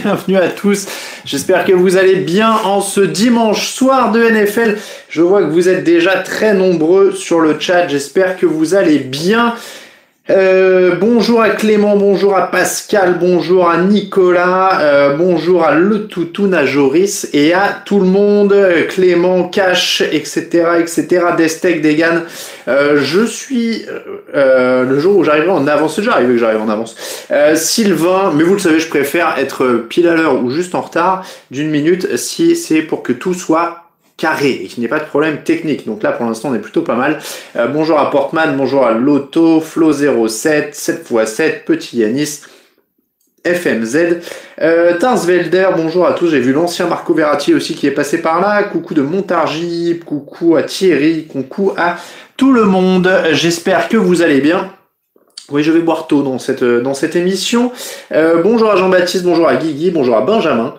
bienvenue à tous. J'espère que vous allez bien en ce dimanche soir de NFL. Je vois que vous êtes déjà très nombreux sur le chat. J'espère que vous allez bien. Bonjour à Clément, bonjour à Pascal, bonjour à Nicolas, bonjour à Le Toutoun, à Joris et à tout le monde, Clément, Cash, etc., Destec, Degan. Je suis le jour où j'arriverai en avance, c'est déjà arrivé que j'arrive en avance. Sylvain, mais vous le savez, je préfère être pile à l'heure ou juste en retard d'une minute si c'est pour que tout soit carré et qu'il n'y ait pas de problème technique. Donc là, pour l'instant, on est plutôt pas mal. Bonjour à Portman, bonjour à Lotto, Flo07, 7x7, Petit Yanis, FMZ, Tarsvelder, bonjour à tous. J'ai vu l'ancien Marco Verratti aussi qui est passé par là. Coucou de Montargis, coucou à Thierry, coucou à tout le monde. J'espère que vous allez bien. Oui, je vais boire tôt dans cette émission. Bonjour à Jean-Baptiste, bonjour à Guigui, bonjour à Benjamin.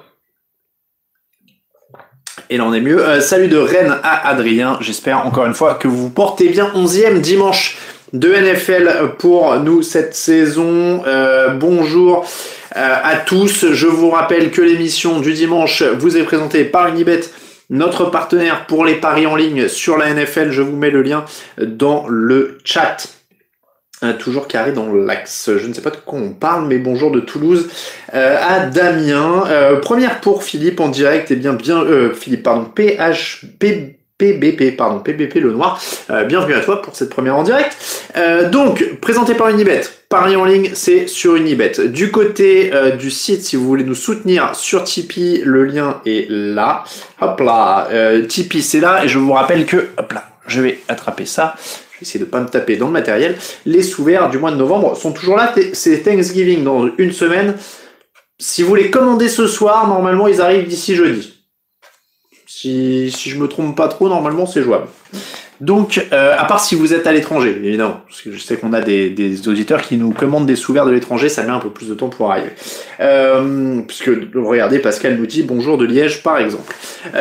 Et là on est mieux. Salut de Rennes à Adrien. J'espère encore une fois que vous vous portez bien. 11e dimanche de NFL pour nous cette saison. Bonjour à tous. Je vous rappelle que l'émission du dimanche vous est présentée par Unibet, notre partenaire pour les paris en ligne sur la NFL. Je vous mets le lien dans le chat. Toujours carré dans l'axe. Je ne sais pas de quoi on parle, mais bonjour de Toulouse à Damien. Première pour Philippe en direct, et bien Philippe, pardon, PBP le noir. Bienvenue à toi pour cette première en direct. Donc, présenté par Unibet. Paris en ligne, c'est sur Unibet. Du côté du site, si vous voulez nous soutenir sur Tipeee, le lien est là. Hop là, Tipeee c'est là, et je vous rappelle que, hop là, je vais attraper ça. Je vais essayer de ne pas me taper dans le matériel. Les sous-verts du mois de novembre sont toujours là. C'est Thanksgiving dans une semaine. Si vous les commandez ce soir, normalement, ils arrivent d'ici jeudi. Si je me trompe pas trop, normalement, c'est jouable. Donc, à part si vous êtes à l'étranger, évidemment, parce que je sais qu'on a des auditeurs qui nous commandent des sous-verts de l'étranger, ça met un peu plus de temps pour arriver. Puisque, regardez, Pascal nous dit bonjour de Liège, par exemple.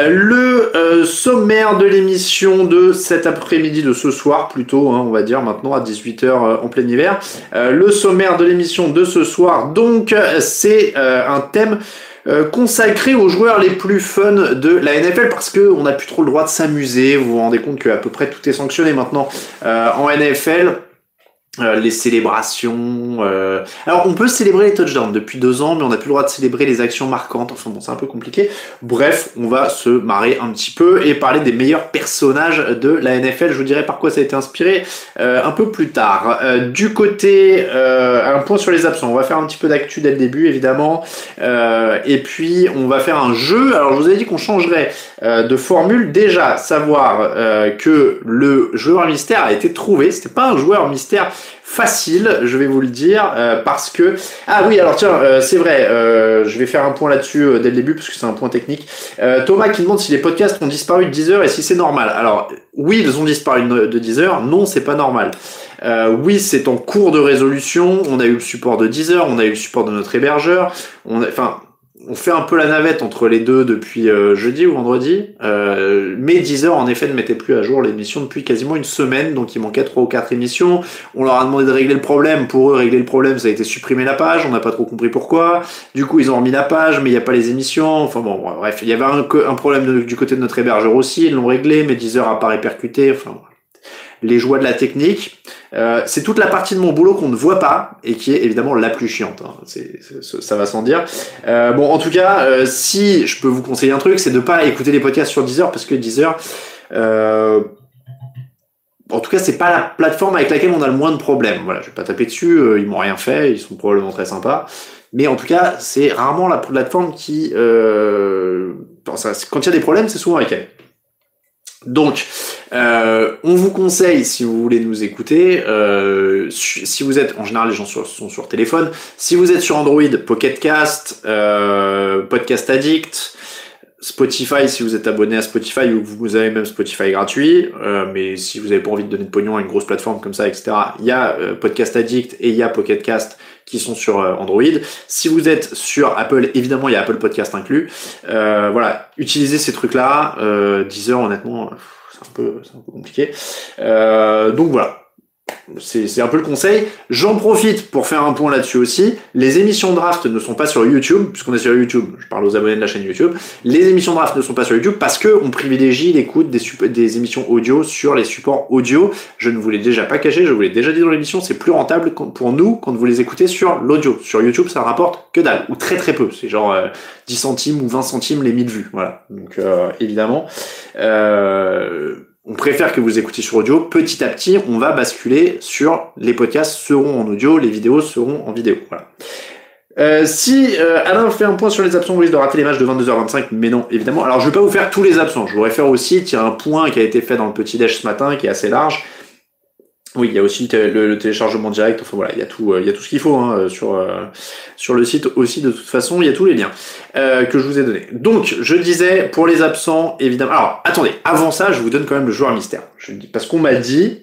Le sommaire de l'émission de cet après-midi, de ce soir plutôt, on va dire maintenant à 18h en plein hiver. Le sommaire de l'émission de ce soir, donc, c'est un thème consacré aux joueurs les plus fun de la NFL, parce que on n'a plus trop le droit de s'amuser. Vous vous rendez compte qu'à peu près tout est sanctionné maintenant en NFL. Les célébrations. Alors, on peut célébrer les touchdowns depuis 2 ans, mais on n'a plus le droit de célébrer les actions marquantes. Enfin bon, c'est un peu compliqué. Bref, on va se marrer un petit peu et parler des meilleurs personnages de la NFL. Je vous dirai par quoi ça a été inspiré un peu plus tard. Du côté, un point sur les absents. On va faire un petit peu d'actu dès le début, évidemment. Et puis, on va faire un jeu. Alors, je vous ai dit qu'on changerait de formule. Déjà, savoir que le joueur mystère a été trouvé. C'était pas un joueur mystère facile, je vais vous le dire, parce que... Ah oui, alors tiens, c'est vrai, je vais faire un point là-dessus dès le début, parce que c'est un point technique. Thomas qui demande si les podcasts ont disparu de Deezer et si c'est normal. Alors, oui, ils ont disparu de Deezer, non, c'est pas normal. Oui, c'est en cours de résolution, on a eu le support de Deezer, on a eu le support de notre hébergeur, on fait un peu la navette entre les deux depuis jeudi ou vendredi, mais Deezer en effet ne mettait plus à jour l'émission depuis quasiment une semaine, donc il manquait 3 ou 4 émissions. On leur a demandé de régler le problème. Pour eux, régler le problème, ça a été supprimer la page, on n'a pas trop compris pourquoi. Du coup, ils ont remis la page, mais il n'y a pas les émissions. Enfin bon, bref, il y avait un problème du côté de notre hébergeur aussi, ils l'ont réglé, mais Deezer a pas répercuté. Enfin, les joies de la technique. C'est toute la partie de mon boulot qu'on ne voit pas et qui est évidemment la plus chiante. Ça va sans dire. Bon, en tout cas, si je peux vous conseiller un truc, c'est de pas écouter les podcasts sur Deezer, parce que Deezer, en tout cas, c'est pas la plateforme avec laquelle on a le moins de problèmes. Voilà, je vais pas taper dessus. Ils m'ont rien fait. Ils sont probablement très sympas. Mais en tout cas, c'est rarement la plateforme qui, quand il y a des problèmes, c'est souvent avec elle. Donc, on vous conseille, si vous voulez nous écouter, si vous êtes, en général les gens sont sur téléphone, si vous êtes sur Android, Pocket Cast, Podcast Addict, Spotify, si vous êtes abonné à Spotify ou vous avez même Spotify gratuit, mais si vous n'avez pas envie de donner de pognon à une grosse plateforme comme ça, etc., il y a Podcast Addict et il y a Pocket Cast qui sont sur Android. Si vous êtes sur Apple, évidemment, il y a Apple Podcast inclus. Voilà, utilisez ces trucs-là. Deezer, honnêtement, c'est un peu compliqué. Donc voilà. c'est un peu le conseil. J'en profite pour faire un point là-dessus aussi. Les émissions draft ne sont pas sur YouTube, puisqu'on est sur YouTube. Je parle aux abonnés de la chaîne YouTube. Les émissions draft ne sont pas sur YouTube parce que on privilégie l'écoute des émissions audio sur les supports audio. Je ne vous l'ai déjà pas caché, je vous l'ai déjà dit dans l'émission, c'est plus rentable pour nous quand vous les écoutez sur l'audio. Sur YouTube, ça rapporte que dalle, ou très très peu. C'est genre 10 centimes ou 20 centimes les 1000 vues. Voilà. Donc évidemment, on préfère que vous écoutiez sur audio. Petit à petit, on va basculer sur les podcasts seront en audio, les vidéos seront en vidéo. Voilà. Si Alain fait un point sur les absents, on risque de rater les matchs de 22h25, mais non, évidemment. Alors je vais pas vous faire tous les absents, je voudrais faire aussi tirer un point qui a été fait dans le petit déj ce matin, qui est assez large. Oui, il y a aussi le téléchargement direct. Enfin voilà, il y a tout ce qu'il faut hein, sur le site aussi. De toute façon, il y a tous les liens que je vous ai donnés. Donc, je disais pour les absents, évidemment. Alors, attendez, avant ça, je vous donne quand même le joueur mystère. Parce qu'on m'a dit,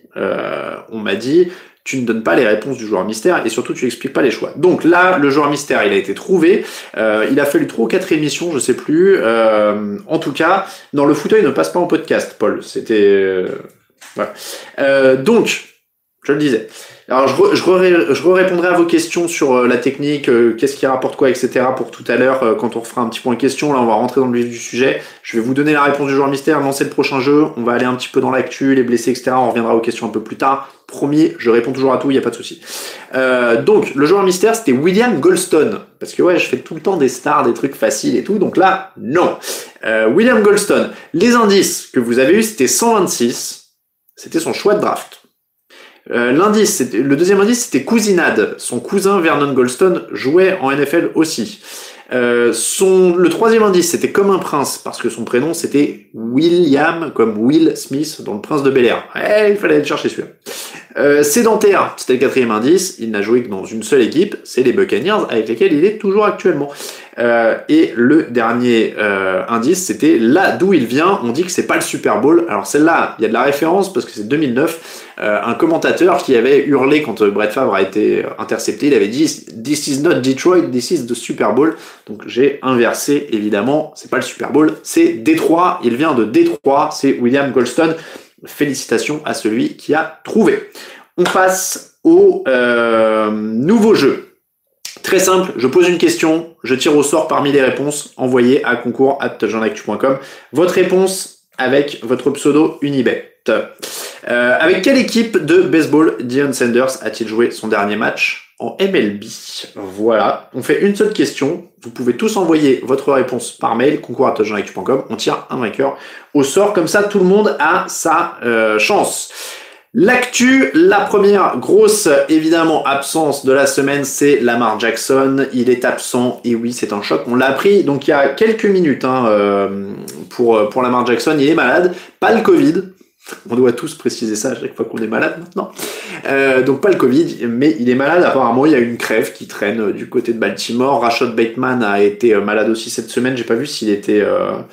tu ne donnes pas les réponses du joueur mystère et surtout tu expliques pas les choix. Donc là, le joueur mystère, il a été trouvé. Il a fallu 3 ou 4 émissions, je sais plus. En tout cas, dans le fauteuil ne passe pas en podcast, Paul. C'était voilà. Donc je le disais. Alors, je répondrai à vos questions sur la technique, qu'est-ce qui rapporte quoi, etc. pour tout à l'heure, quand on refera un petit point question. Là, on va rentrer dans le vif du sujet. Je vais vous donner la réponse du joueur mystère, lancer le prochain jeu. On va aller un petit peu dans l'actu, les blessés, etc. On reviendra aux questions un peu plus tard. Promis, je réponds toujours à tout, il n'y a pas de souci. Donc, le joueur mystère, c'était William Goldstone. Parce que ouais, je fais tout le temps des stars, des trucs faciles et tout. Donc là, non. William Goldstone. Les indices que vous avez eu, c'était 126. C'était son choix de draft. Le deuxième indice, c'était cousinade. Son cousin Vernon Goldstone jouait en NFL aussi. Le troisième indice, c'était comme un prince, parce que son prénom, c'était William, comme Will Smith, dans Le Prince de Bel-Air. Il fallait aller chercher celui-là. Sédentaire, c'était le quatrième indice. Il n'a joué que dans une seule équipe, c'est les Buccaneers, avec lesquels il est toujours actuellement. Et le dernier indice, c'était là d'où il vient. On dit que c'est pas le Super Bowl. Alors celle-là, il y a de la référence parce que c'est 2009. Un commentateur qui avait hurlé quand Brett Favre a été intercepté, il avait dit "This is not Detroit, this is the Super Bowl." Donc j'ai inversé, évidemment, c'est pas le Super Bowl, c'est Détroit. Il vient de Détroit, c'est William Goldstone. Félicitations à celui qui a trouvé. On passe au nouveau jeu. Très simple, je pose une question, je tire au sort parmi les réponses envoyées à concours@jeanactu.com. Votre réponse avec votre pseudo Unibet. Avec quelle équipe de baseball Deion Sanders a-t-il joué son dernier match en MLB? Voilà, on fait une seule question. Vous pouvez tous envoyer votre réponse par mail, concours@jeanactu.com. On tire un vainqueur au sort, comme ça tout le monde a sa chance. L'actu, la première grosse, évidemment, absence de la semaine, c'est Lamar Jackson. Il est absent, et oui, c'est un choc. On l'a appris, donc il y a quelques minutes, pour Lamar Jackson. Il est malade, pas le Covid. On doit tous préciser ça à chaque fois qu'on est malade maintenant. Donc pas le Covid, mais il est malade. Apparemment, il y a une crève qui traîne du côté de Baltimore. Rashad Bateman a été malade aussi cette semaine. J'ai pas vu s'il était...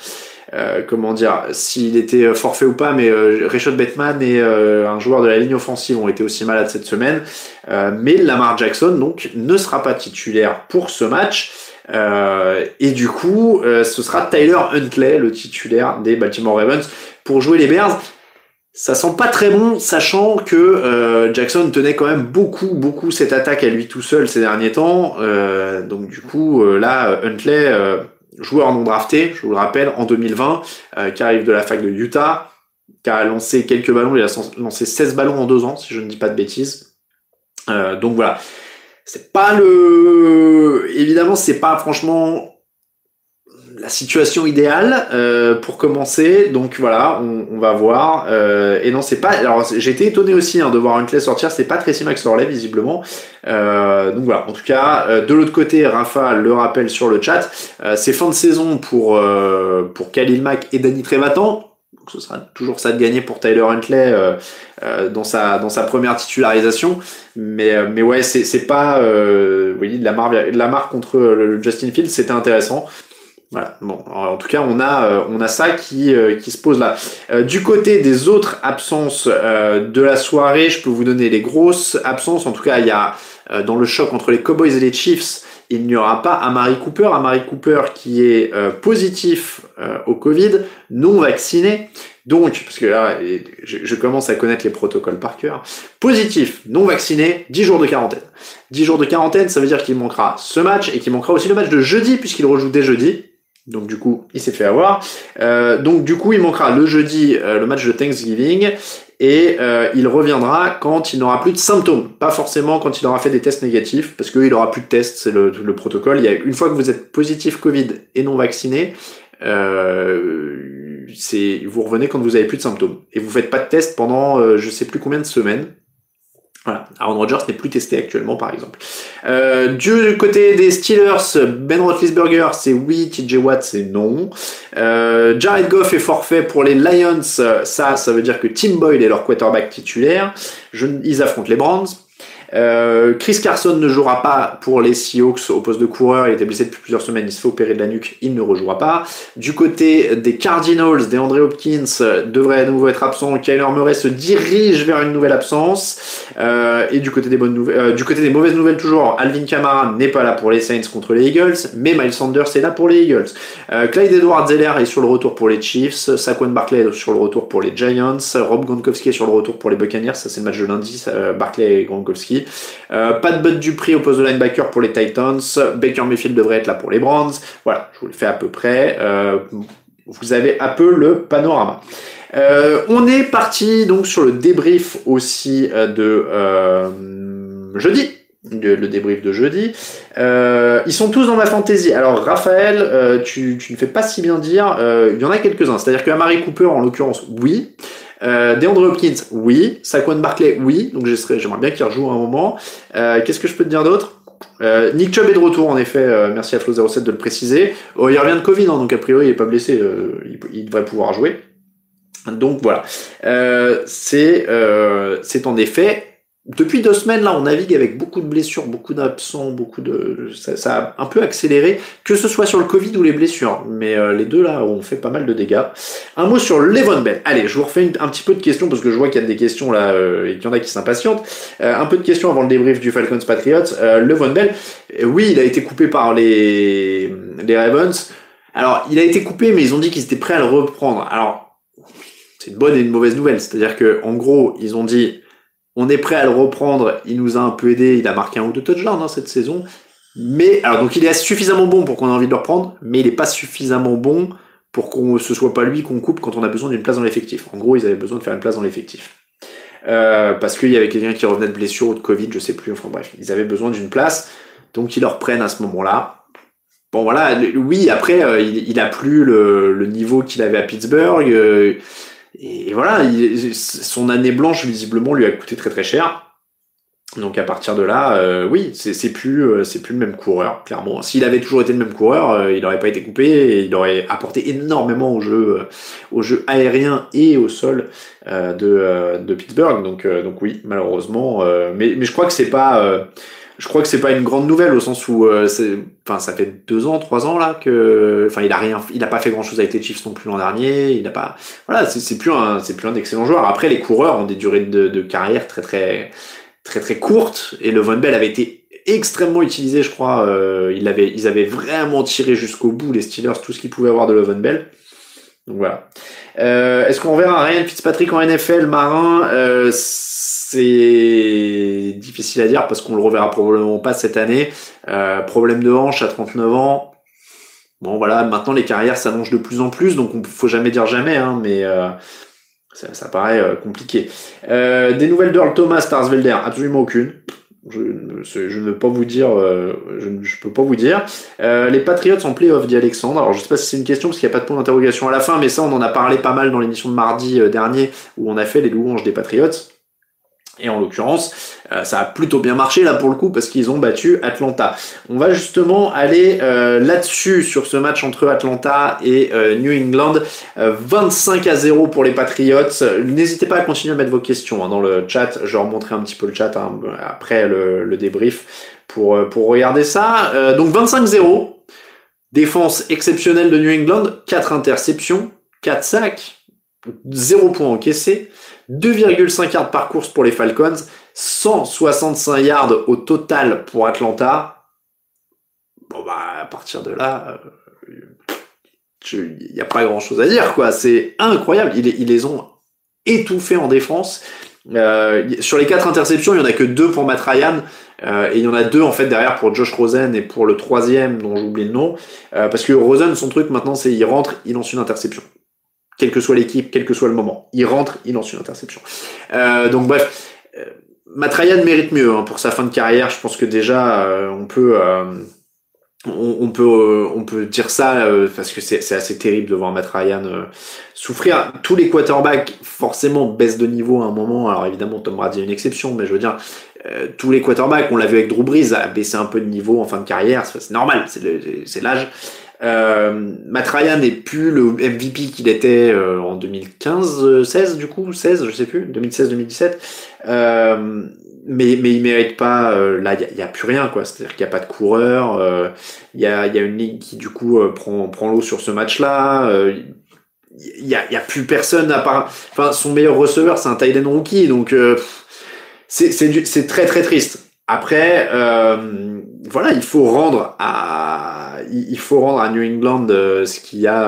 s'il était forfait ou pas, mais Rashad Bateman et un joueur de la ligne offensive ont été aussi malades cette semaine. Mais Lamar Jackson donc ne sera pas titulaire pour ce match. Et du coup, ce sera Tyler Huntley, le titulaire des Baltimore Ravens, pour jouer les Bears. Ça sent pas très bon, sachant que Jackson tenait quand même beaucoup cette attaque à lui tout seul ces derniers temps. Donc du coup, là, Huntley, joueur non drafté, je vous le rappelle, en 2020, qui arrive de la fac de Utah, qui a lancé quelques ballons, il a lancé 16 ballons en 2 ans, si je ne dis pas de bêtises. Donc voilà. C'est pas évidemment, c'est pas franchement la situation idéale pour commencer, donc voilà, on va voir. Et non, c'est pas. Alors, j'ai été étonné aussi de voir Huntley sortir. C'est pas Tracy McSorley visiblement. Donc voilà. En tout cas, de l'autre côté, Rafa le rappelle sur le chat. C'est fin de saison pour Khalil Mack et Danny Trevathan. Donc ce sera toujours ça de gagner pour Tyler Huntley dans sa première titularisation. Mais ouais, c'est pas. Oui, de la marque contre le Justin Fields, c'était intéressant. Voilà. Bon, en tout cas, on a ça qui se pose là. Du côté des autres absences de la soirée, je peux vous donner les grosses absences. En tout cas, il y a dans le choc entre les Cowboys et les Chiefs, il n'y aura pas Amari Cooper qui est positif au Covid, non vacciné. Donc, parce que là, je commence à connaître les protocoles par cœur. Positif, non vacciné, 10 jours de quarantaine. 10 jours de quarantaine, ça veut dire qu'il manquera ce match et qu'il manquera aussi le match de jeudi, puisqu'il rejoue dès jeudi. Donc du coup, il s'est fait avoir. Donc du coup, il manquera le jeudi le match de Thanksgiving et il reviendra quand il n'aura plus de symptômes. Pas forcément quand il aura fait des tests négatifs, parce qu'il aura plus de tests, c'est le protocole. Une fois que vous êtes positif Covid et non vacciné, vous revenez quand vous avez plus de symptômes. Et vous faites pas de test pendant je sais plus combien de semaines. Voilà, Aaron Rodgers n'est plus testé actuellement, par exemple. Du côté des Steelers, Ben Roethlisberger, c'est oui, TJ Watt, c'est non. Jared Goff est forfait pour les Lions, ça veut dire que Tim Boyle est leur quarterback titulaire. Ils affrontent les Browns. Chris Carson ne jouera pas pour les Seahawks au poste de coureur, il était blessé depuis plusieurs semaines, il se fait opérer de la nuque, il ne rejouera pas. Du côté des Cardinals, des André Hopkins devrait à nouveau être absent, Kyler Murray se dirige vers une nouvelle absence, et du côté des bonnes nouvelles, du côté des mauvaises nouvelles toujours, Alvin Kamara n'est pas là pour les Saints contre les Eagles, mais Miles Sanders est là pour les Eagles. Clyde Edwards-Helaire est sur le retour pour les Chiefs, Saquon Barkley est sur le retour pour les Giants, Rob Gronkowski est sur le retour pour les Buccaneers, ça c'est le match de lundi, Barkley et Gronkowski. Pas de Bud Dupree au poste de linebacker pour les Titans. Baker Mayfield devrait être là pour les Browns. Voilà, je vous le fais à peu près. Vous avez un peu le panorama. On est parti donc sur le débrief aussi de jeudi. Le débrief de jeudi. Ils sont tous dans ma fantasy. Alors Raphaël, tu ne fais pas si bien dire. Il y en a quelques-uns. C'est-à-dire que Amari Cooper, en l'occurrence, oui. DeAndre Hopkins, oui. Saquon Barkley, oui. Donc j'aimerais bien qu'il rejoue à un moment. Qu'est-ce que je peux te dire d'autre? Nick Chubb est de retour, en effet. Merci à Flo07 de le préciser. Il revient de Covid, hein, donc a priori il est pas blessé. Il devrait pouvoir jouer. Donc voilà. C'est en effet. Depuis 2 semaines, là, on navigue avec beaucoup de blessures, beaucoup d'absents, ça a un peu accéléré, que ce soit sur le Covid ou les blessures. Mais les deux, là, ont fait pas mal de dégâts. Un mot sur Le'Veon Bell. Allez, je vous refais un petit peu de questions, parce que je vois qu'il y a des questions, là, et qu'il y en a qui s'impatientent. Un peu de questions avant le débrief du Falcons Patriots. Le'Veon Bell, oui, il a été coupé par les Ravens. Alors, il a été coupé, mais ils ont dit qu'ils étaient prêts à le reprendre. Alors, c'est une bonne et une mauvaise nouvelle. C'est-à-dire que, en gros, ils ont dit... On est prêt à le reprendre, il nous a un peu aidé, il a marqué 1 ou 2 touchdowns cette saison. Mais, alors donc il est suffisamment bon pour qu'on ait envie de le reprendre, mais il est pas suffisamment bon pour que ce soit pas lui qu'on coupe quand on a besoin d'une place dans l'effectif. En gros, ils avaient besoin de faire une place dans l'effectif. Parce qu'il y avait quelqu'un qui revenait de blessure ou de Covid, je sais plus, enfin bref, ils avaient besoin d'une place, donc ils le reprennent à ce moment-là. Bon voilà, oui, après, il a plus le niveau qu'il avait à Pittsburgh, et voilà, son année blanche, visiblement, lui a coûté très très cher. Donc à partir de là, oui, c'est plus le même coureur, clairement. S'il avait toujours été le même coureur, il n'aurait pas été coupé et il aurait apporté énormément au jeu aérien et au sol de Pittsburgh. Donc oui, malheureusement. Mais je crois que c'est pas. Je crois que c'est pas une grande nouvelle au sens où ça fait 2 ans, 3 ans là que il a pas fait grand chose avec les Chiefs non plus l'an dernier, il n'a pas c'est plus un excellent joueur. Après les coureurs ont des durées de carrière très très très très courtes et Le'Veon Bell avait été extrêmement utilisé, je crois, ils avaient vraiment tiré jusqu'au bout les Steelers tout ce qu'ils pouvaient avoir de Le'Veon Bell. Donc voilà. Est-ce qu'on verra Ryan Fitzpatrick en NFL marin? C'est difficile à dire parce qu'on le reverra probablement pas cette année. Problème de hanche à 39 ans. Bon voilà, maintenant les carrières s'allongent de plus en plus, donc faut jamais dire jamais, hein, mais ça paraît compliqué. Des nouvelles d'Earl Thomas, Starsvelder, absolument aucune. Je ne peux pas vous dire. Je peux pas vous dire. Les Patriots en playoff, dit Alexandre. Alors je sais pas si c'est une question parce qu'il n'y a pas de point d'interrogation à la fin, mais ça on en a parlé pas mal dans l'émission de mardi dernier où on a fait les louanges des Patriots. Et en l'occurrence, ça a plutôt bien marché là pour le coup parce qu'ils ont battu Atlanta. On va justement aller là-dessus sur ce match entre Atlanta et New England. 25-0 pour les Patriots. N'hésitez pas à continuer à mettre vos questions dans le chat. Je vais remontrer un petit peu le chat après le débrief pour regarder ça. Donc 25-0. Défense exceptionnelle de New England. 4 interceptions, 4 sacs, 0 points encaissés. 2,5 yards par course pour les Falcons, 165 yards au total pour Atlanta. Bon bah à partir de là, il y a pas grand chose à dire, quoi. C'est incroyable. Ils les ont étouffés en défense. Sur les 4 interceptions, il y en a que 2 pour Matt Ryan. Et il y en a 2 en fait derrière pour Josh Rosen et pour le 3e dont j'oublie le nom. Parce que Rosen, son truc maintenant, c'est il rentre, il lance une interception. Quelle que soit l'équipe, quel que soit le moment. Il rentre, il lance une interception. Donc bref, Matt Ryan mérite mieux hein, pour sa fin de carrière. Je pense que déjà, on peut dire ça parce que c'est assez terrible de voir Matt Ryan souffrir. Tous les quarterbacks forcément baissent de niveau à un moment. Alors évidemment Tom Brady est une exception, mais je veux dire tous les quarterbacks, on l'a vu avec Drew Brees, a baissé un peu de niveau en fin de carrière. C'est normal, c'est l'âge. Matt Ryan n'est plus le MVP qu'il était en 2015, 16 du coup, 16 je sais plus, 2016-2017. Mais il mérite pas. Là, il y a plus rien quoi. C'est-à-dire qu'il y a pas de coureur. Il y a une ligue qui du coup prend l'eau sur ce match-là. Il y a plus personne à part. Enfin, son meilleur receveur, c'est un tight end rookie. Donc c'est très très triste. Après, voilà, il faut rendre à New England ce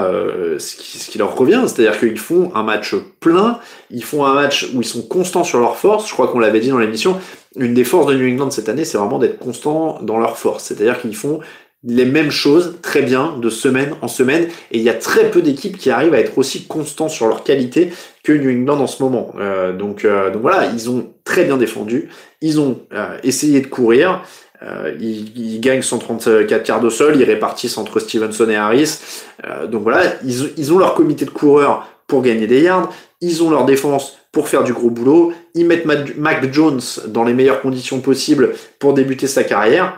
qui leur revient, c'est-à-dire qu'ils font un match plein, ils font un match où ils sont constants sur leurs forces. Je crois qu'on l'avait dit dans l'émission, une des forces de New England cette année, c'est vraiment d'être constants dans leurs forces, c'est-à-dire qu'ils font les mêmes choses très bien de semaine en semaine, et il y a très peu d'équipes qui arrivent à être aussi constants sur leur qualité que New England en ce moment. Donc voilà, ils ont très bien défendu, ils ont essayé de courir, ils gagnent 134 yards au sol, ils répartissent entre Stevenson et Harris. Donc voilà, ils ont leur comité de coureurs pour gagner des yards, ils ont leur défense pour faire du gros boulot, ils mettent Mac Jones dans les meilleures conditions possibles pour débuter sa carrière.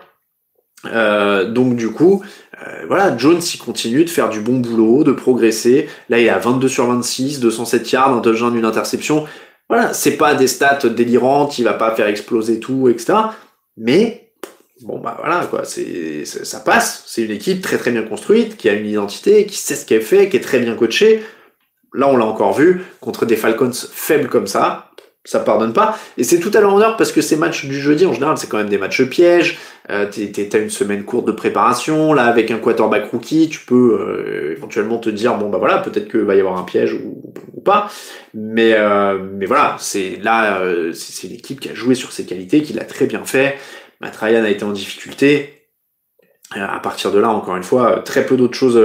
Donc du coup, voilà, Jones il continue de faire du bon boulot, de progresser. Là, il est à 22 sur 26, 207 yards, un touchdown, une interception. Voilà, c'est pas des stats délirantes, il va pas faire exploser tout, etc. Mais bon bah voilà quoi, ça passe. C'est une équipe très très bien construite, qui a une identité, qui sait ce qu'elle fait, qui est très bien coachée. Là, on l'a encore vu contre des Falcons faibles comme ça pardonne pas. Et c'est tout à leur honneur parce que ces matchs du jeudi, en général, c'est quand même des matchs pièges. T'as une semaine courte de préparation. Là, avec un quarterback rookie, tu peux éventuellement te dire, bon, bah voilà, peut-être qu'il va y avoir un piège ou pas. Mais voilà, c'est une équipe qui a joué sur ses qualités, qui l'a très bien fait. Matt Ryan a été en difficulté. À partir de là, encore une fois, très peu d'autres choses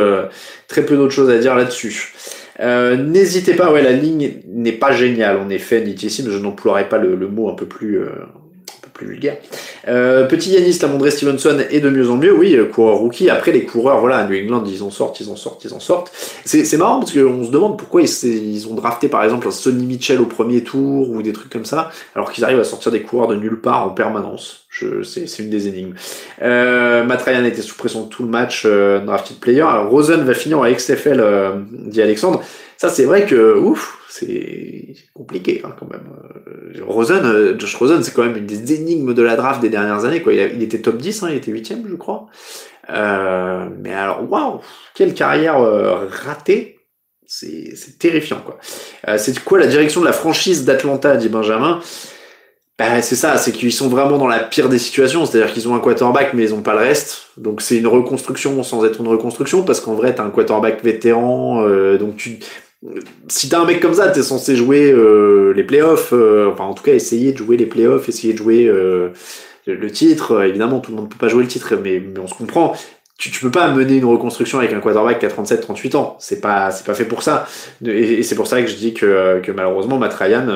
à dire là-dessus. N'hésitez pas, ouais, la ligne n'est pas géniale en effet, dit ici, mais je n'emploierai pas le mot un peu plus vulgaire. Petit Yanis, Lamondre Stevenson est de mieux en mieux, oui, coureur rookie. Après les coureurs, voilà, à New England, ils en sortent. C'est marrant parce qu'on se demande pourquoi ils ont drafté par exemple un Sonny Mitchell au premier tour ou des trucs comme ça, alors qu'ils arrivent à sortir des coureurs de nulle part en permanence. C'est une des énigmes. Matt Ryan était sous pression tout le match, drafted player. Alors Rosen va finir à XFL, dit Alexandre. Ça c'est vrai que c'est compliqué hein, quand même. Josh Rosen, c'est quand même une des énigmes de la draft des dernières années. Quoi. Il était top 10, hein, il était 8ème, je crois. Mais alors, waouh, quelle carrière ratée. C'est terrifiant, quoi. C'est quoi la direction de la franchise d'Atlanta, dit Benjamin? Bah, c'est ça, c'est qu'ils sont vraiment dans la pire des situations, c'est-à-dire qu'ils ont un quarterback mais ils ont pas le reste, donc c'est une reconstruction sans être une reconstruction, parce qu'en vrai t'as un quarterback vétéran, donc si t'as un mec comme ça, t'es censé jouer les playoffs, enfin en tout cas essayer de jouer les playoffs, essayer de jouer le titre. Évidemment tout le monde peut pas jouer le titre, mais on se comprend. Tu peux pas mener une reconstruction avec un quarterback qui a 37-38 ans, c'est pas fait pour ça, et c'est pour ça que je dis que malheureusement Matt Ryan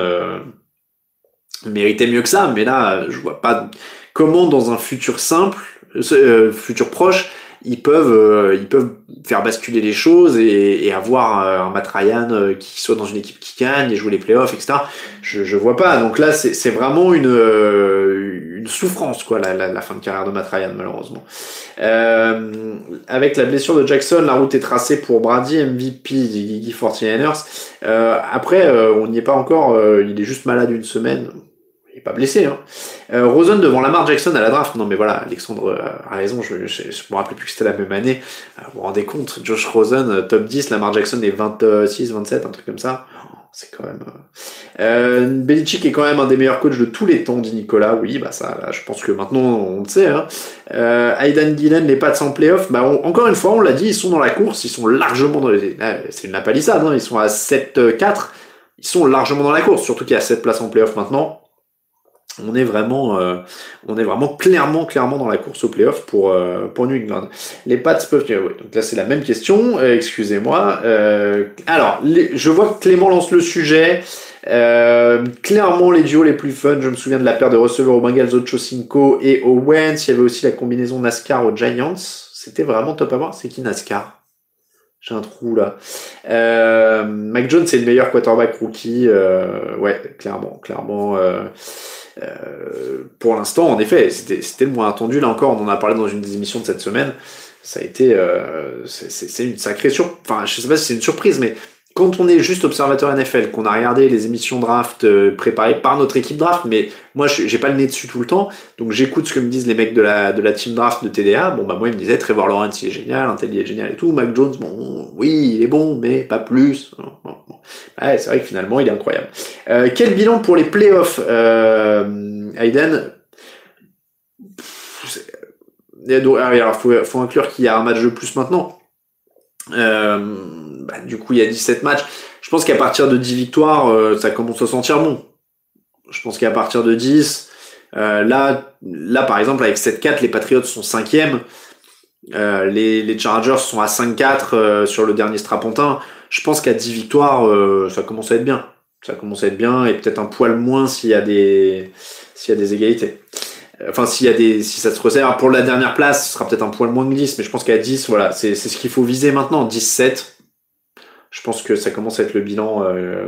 méritait mieux que ça, mais là je vois pas comment dans un futur simple, futur proche, ils peuvent faire basculer les choses et avoir un Matt Ryan qui soit dans une équipe qui gagne et jouer les playoffs, etc. Je vois pas. Donc là, c'est vraiment une souffrance, quoi, la fin de carrière de Matt Ryan, malheureusement. Avec la blessure de Jackson, la route est tracée pour Brady, MVP des 49ers. Après, on n'y est pas encore. Il est juste malade une semaine. Il est pas blessé, hein. Rosen devant Lamar Jackson à la draft. Non, mais voilà, Alexandre a raison, je me rappelais plus que c'était la même année. Vous vous rendez compte, Josh Rosen, top 10, Lamar Jackson est 26, 27, un truc comme ça. c'est quand même... Belichick est quand même un des meilleurs coachs de tous les temps, dit Nicolas. Oui, bah ça, là, je pense que maintenant, on le sait. Hein. Aidan Gillen, les Pats en playoff, bah encore une fois, on l'a dit, ils sont dans la course, ils sont largement dans les... C'est une lapalissade, hein, ils sont à 7-4, ils sont largement dans la course, surtout qu'il y a 7 places en playoff maintenant. On est vraiment clairement dans la course au playoff pour New England. Les Pats peuvent... Oui, donc là, c'est la même question. Excusez-moi. Alors, je vois que Clément lance le sujet. Clairement, les duos les plus fun. Je me souviens de la paire de receveurs aux Bengals, Ochocinco et Owens. Il y avait aussi la combinaison NASCAR aux Giants. C'était vraiment top à voir. C'est qui NASCAR? J'ai un trou là. Mac Jones, c'est le meilleur quarterback rookie. Ouais, clairement. Pour l'instant, en effet, c'était le moins attendu. Là encore, on en a parlé dans une des émissions de cette semaine. Ça a été, c'est une sacrée surprise. Enfin, je sais pas si c'est une surprise, mais quand on est juste observateur NFL, qu'on a regardé les émissions draft préparées par notre équipe draft, mais moi, j'ai pas le nez dessus tout le temps, donc j'écoute ce que me disent les mecs de la team draft de TDA. Bon, bah moi, ils me disaient Trevor Lawrence, il est génial, Intel, il est génial et tout. Mac Jones, bon, oui, il est bon, mais pas plus. Bon. Ouais, c'est vrai que finalement, il est incroyable. Quel bilan pour les playoffs, Aiden? Alors, faut inclure qu'il y a un match de plus maintenant. Du coup, il y a 17 matchs. Je pense qu'à partir de 10 victoires, ça commence à sentir bon. Je pense qu'à partir de 10, là, par exemple, avec 7-4, les Patriots sont 5e. Les Chargers sont à 5-4 sur le dernier strapontin. Je pense qu'à 10 victoires, ça commence à être bien. Ça commence à être bien et peut-être un poil moins s'il y a des égalités. Enfin, si ça se resserre pour la dernière place, ce sera peut-être un poil moins que 10, mais je pense qu'à 10, voilà, c'est ce qu'il faut viser maintenant. 17, je pense que ça commence à être le bilan.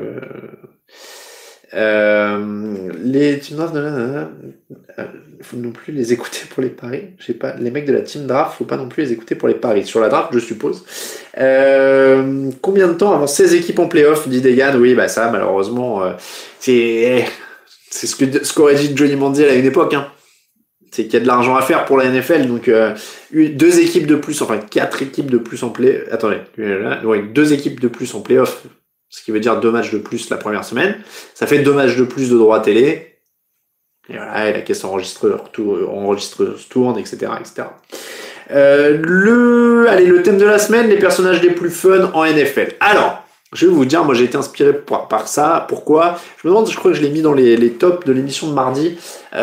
Les team draft, faut non plus les écouter pour les paris. Les mecs de la team draft, faut pas non plus les écouter pour les paris. Sur la draft, je suppose. Combien de temps avant 16 équipes en playoff, dit Degan? Oui, bah ça, malheureusement, c'est ce qu'aurait dit Johnny Manziel à une époque, hein. C'est qu'il y a de l'argent à faire pour la NFL, donc 2 équipes de plus, enfin 4 équipes de plus en play. Attendez, 2 équipes de plus en playoff, ce qui veut dire 2 matchs de plus la première semaine. Ça fait 2 matchs de plus de droits télé. Et voilà, et la caisse enregistreuse tourne, etc., etc. Le thème de la semaine, les personnages les plus fun en NFL. Alors, je vais vous dire, moi j'ai été inspiré par ça. Pourquoi? Je me demande, je crois que je l'ai mis dans les tops de l'émission de mardi.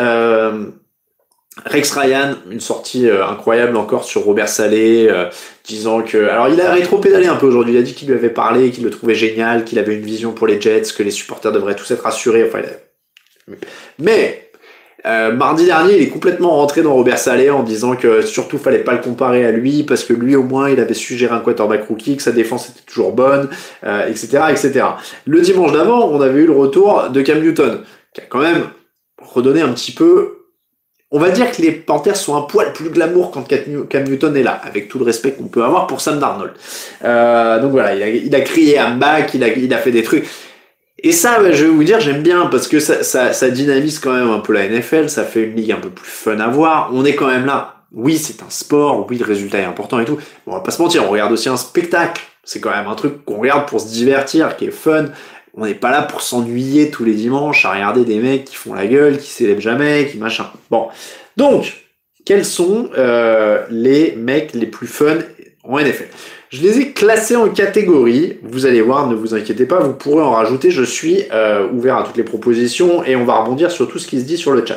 Rex Ryan, une sortie incroyable encore sur Robert Saleh, disant que... Alors il a rétro-pédalé un peu aujourd'hui, il a dit qu'il lui avait parlé, qu'il le trouvait génial, qu'il avait une vision pour les Jets, que les supporters devraient tous être rassurés, enfin... Mais... mardi dernier, il est complètement rentré dans Robert Saleh en disant que surtout fallait pas le comparer à lui parce que lui au moins il avait su gérer un quarterback rookie, que sa défense était toujours bonne, etc., etc. Le dimanche d'avant, on avait eu le retour de Cam Newton, qui a quand même redonné un petit peu. On va dire que les Panthers sont un poil plus glamour quand Cam Newton est là, avec tout le respect qu'on peut avoir pour Sam Darnold. Donc voilà, il a crié I'm back, il a fait des trucs. Et ça, je vais vous dire, j'aime bien parce que ça dynamise quand même un peu la NFL, ça fait une ligue un peu plus fun à voir. On est quand même là. Oui, c'est un sport, oui, le résultat est important et tout. Bon, on va pas se mentir, on regarde aussi un spectacle. C'est quand même un truc qu'on regarde pour se divertir, qui est fun. On n'est pas là pour s'ennuyer tous les dimanches à regarder des mecs qui font la gueule, qui s'élèvent jamais, qui machin. Bon, donc, quels sont les mecs les plus fun en NFL? Je les ai classés en catégories. Vous allez voir, ne vous inquiétez pas, vous pourrez en rajouter. Je suis ouvert à toutes les propositions et on va rebondir sur tout ce qui se dit sur le chat.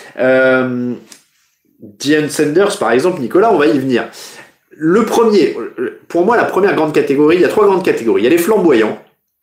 Deion Sanders, par exemple, Nicolas, on va y venir. Le premier, pour moi, la première grande catégorie, il y a 3 grandes catégories. Il y a les flamboyants.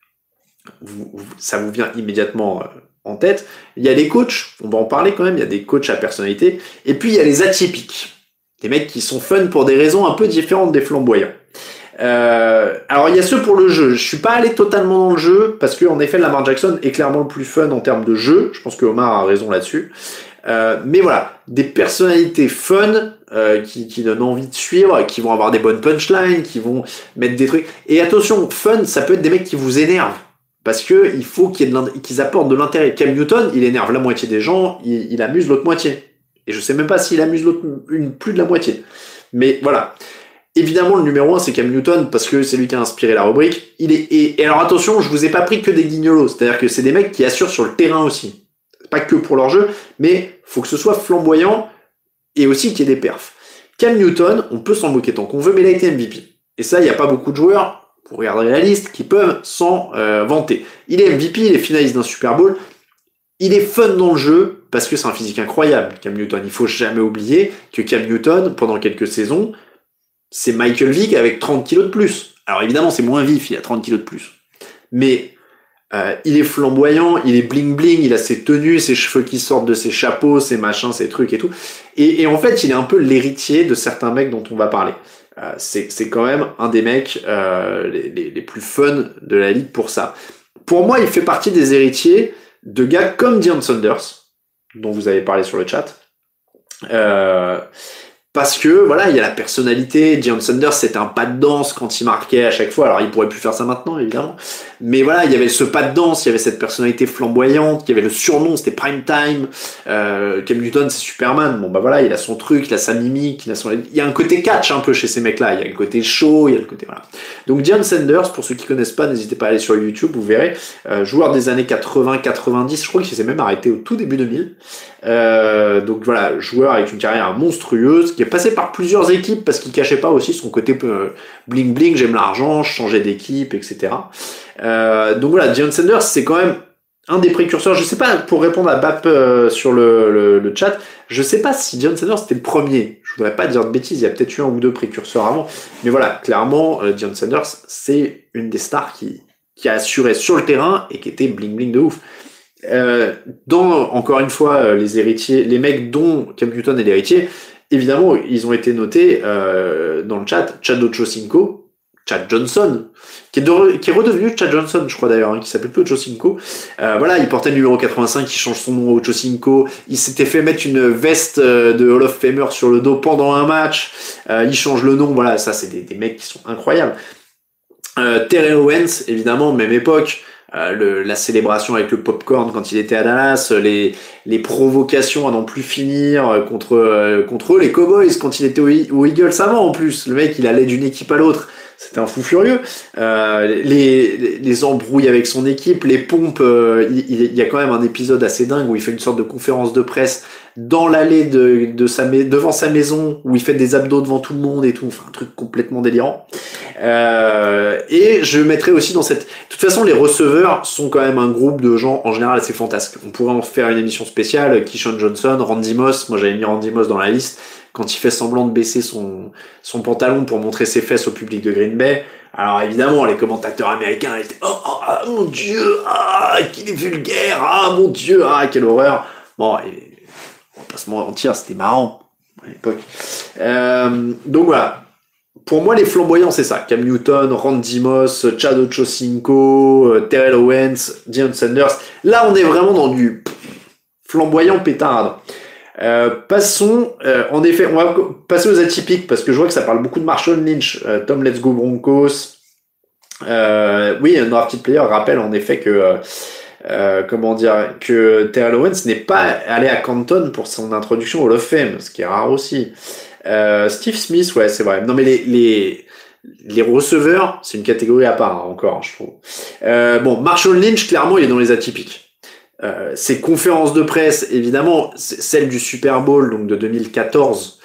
Ça vous vient immédiatement en tête. Il y a les coachs, on va en parler quand même, il y a des coachs à personnalité. Et puis il y a les atypiques. Des mecs qui sont fun pour des raisons un peu différentes des flamboyants. Alors il y a ceux pour le jeu. Je suis pas allé totalement dans le jeu parce que en effet Lamar Jackson est clairement le plus fun en termes de jeu. Je pense que Omar a raison là-dessus. Mais voilà, des personnalités fun qui donnent envie de suivre, qui vont avoir des bonnes punchlines, qui vont mettre des trucs. Et attention, fun, ça peut être des mecs qui vous énervent. Parce que il faut qu'ils apportent de l'intérêt. Cam Newton, il énerve la moitié des gens, il amuse l'autre moitié. Et je sais même pas s'il amuse plus de la moitié. Mais voilà. Évidemment, le numéro 1, c'est Cam Newton, parce que c'est lui qui a inspiré la rubrique. Et alors attention, je vous ai pas pris que des guignolos, c'est-à-dire que c'est des mecs qui assurent sur le terrain aussi. Pas que pour leur jeu, mais faut que ce soit flamboyant et aussi qu'il y ait des perfs. Cam Newton, on peut s'en moquer tant qu'on veut, mais il a été MVP. Et ça, il n'y a pas beaucoup de joueurs, vous regarderez la liste, qui peuvent s'en vanter. Il est MVP, il est finaliste d'un Super Bowl. Il est fun dans le jeu, parce que c'est un physique incroyable, Cam Newton. Il faut jamais oublier que Cam Newton, pendant quelques saisons, c'est Michael Vick avec 30 kilos de plus. Alors évidemment, c'est moins vif, il a 30 kilos de plus. Mais il est flamboyant, il est bling-bling, il a ses tenues, ses cheveux qui sortent de ses chapeaux, ses machins, ses trucs et tout. Et en fait, il est un peu l'héritier de certains mecs dont on va parler. C'est quand même un des mecs les plus fun de la ligue pour ça. Pour moi, il fait partie des héritiers de gars comme Deion Sanders, dont vous avez parlé sur le chat. Parce que voilà, il y a la personnalité. Deion Sanders, c'était un pas de danse quand il marquait à chaque fois. Alors il pourrait plus faire ça maintenant, évidemment. Mais voilà, il y avait ce pas de danse, il y avait cette personnalité flamboyante, il y avait le surnom, c'était Prime Time. Cam Newton, c'est Superman. Bon bah voilà, il a son truc, il a sa mimique, il y a un côté catch un peu chez ces mecs-là. Il y a le côté show, il y a le côté voilà. Donc Deion Sanders, pour ceux qui connaissent pas, n'hésitez pas à aller sur YouTube, vous verrez. Joueur des années 80-90, je crois qu'il s'est même arrêté au tout début 2000. Donc voilà, joueur avec une carrière monstrueuse, qui est passé par plusieurs équipes parce qu'il cachait pas aussi son côté bling bling, j'aime l'argent, je changeais d'équipe, etc. Donc voilà, Deion Sanders, c'est quand même un des précurseurs. Je sais pas, pour répondre à Bap sur le chat, je sais pas si Deion Sanders c'était le premier. Je voudrais pas dire de bêtises, il y a peut-être eu un ou deux précurseurs avant. Mais voilà, clairement, Deion Sanders, c'est une des stars qui a assuré sur le terrain et qui était bling bling de ouf. Encore une fois, les héritiers, les mecs dont Cam Newton est l'héritier, évidemment, ils ont été notés dans le chat. Chad Ochocinco, Chad Johnson, qui est redevenu Chad Johnson, je crois d'ailleurs, qui s'appelle plus Ochocinco. Voilà, il portait le numéro 85, il change son nom à Ochocinco. Il s'était fait mettre une veste de Hall of Famer sur le dos pendant un match. Il change le nom. Voilà, ça, c'est des mecs qui sont incroyables. Terrell Owens, évidemment, même époque. La célébration avec le popcorn quand il était à Dallas, les provocations à n'en plus finir contre eux, les Cowboys quand il était aux Eagles avant en plus. Le mec, il allait d'une équipe à l'autre. C'était un fou furieux. Les embrouilles avec son équipe, les pompes. Il y a quand même un épisode assez dingue où il fait une sorte de conférence de presse dans l'allée devant sa maison, où il fait des abdos devant tout le monde et tout. Enfin, un truc complètement délirant. Et je mettrais aussi dans cette... De toute façon, les receveurs sont quand même un groupe de gens, en général, assez fantasques. On pourrait en faire une émission spéciale. Keyshawn Johnson, Randy Moss. Moi, j'avais mis Randy Moss dans la liste. Quand il fait semblant de baisser son pantalon pour montrer ses fesses au public de Green Bay. Alors évidemment, les commentateurs américains étaient oh mon Dieu, qu'il est vulgaire, mon Dieu, quelle horreur. Bon, on va pas se mentir, c'était marrant à l'époque. Donc voilà. Pour moi, les flamboyants, c'est ça. Cam Newton, Randy Moss, Chad Ochocinco, Terrell Owens, Deion Sanders. Là, on est vraiment dans du flamboyant pétard. Passons, en effet, on va passer aux atypiques parce que je vois que ça parle beaucoup de Marshawn Lynch, Tom Let's Go Broncos. Oui, un drafted player rappelle en effet que que Terrell Owens n'est pas allé à Canton pour son introduction au Hall of Fame, ce qui est rare aussi. Steve Smith, ouais, c'est vrai. Non, mais les receveurs, c'est une catégorie à part, encore, je trouve. Bon, Marshawn Lynch, clairement, il est dans les atypiques. Ses conférences de presse, évidemment, celle du Super Bowl, donc de 2014.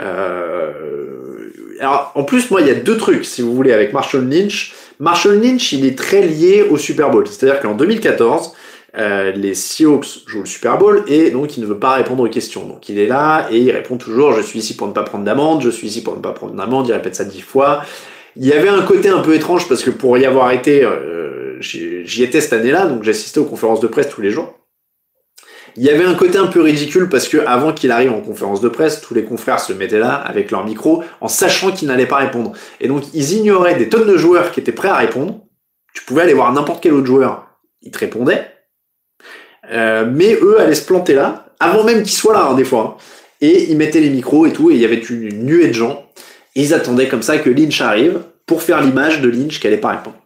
Alors, en plus, moi, il y a deux trucs, si vous voulez, avec Marshawn Lynch. Marshawn Lynch, il est très lié au Super Bowl. C'est-à-dire qu'en 2014, les Seahawks jouent le Super Bowl et donc il ne veut pas répondre aux questions. Donc il est là et il répond toujours « Je suis ici pour ne pas prendre d'amende, je suis ici pour ne pas prendre d'amende », il répète ça 10 fois. Il y avait un côté un peu étrange parce que pour y avoir été, j'y étais cette année-là, donc j'assistais aux conférences de presse tous les jours. Il y avait un côté un peu ridicule parce que avant qu'il arrive en conférence de presse, tous les confrères se mettaient là avec leur micro en sachant qu'ils n'allaient pas répondre. Et donc ils ignoraient des tonnes de joueurs qui étaient prêts à répondre. Tu pouvais aller voir n'importe quel autre joueur, ils te répondaient. Mais eux allaient se planter là, avant même qu'ils soient là, des fois. Et ils mettaient les micros et tout, et il y avait une nuée de gens. Et ils attendaient comme ça que Lynch arrive pour faire l'image de Lynch qui allait pas répondre.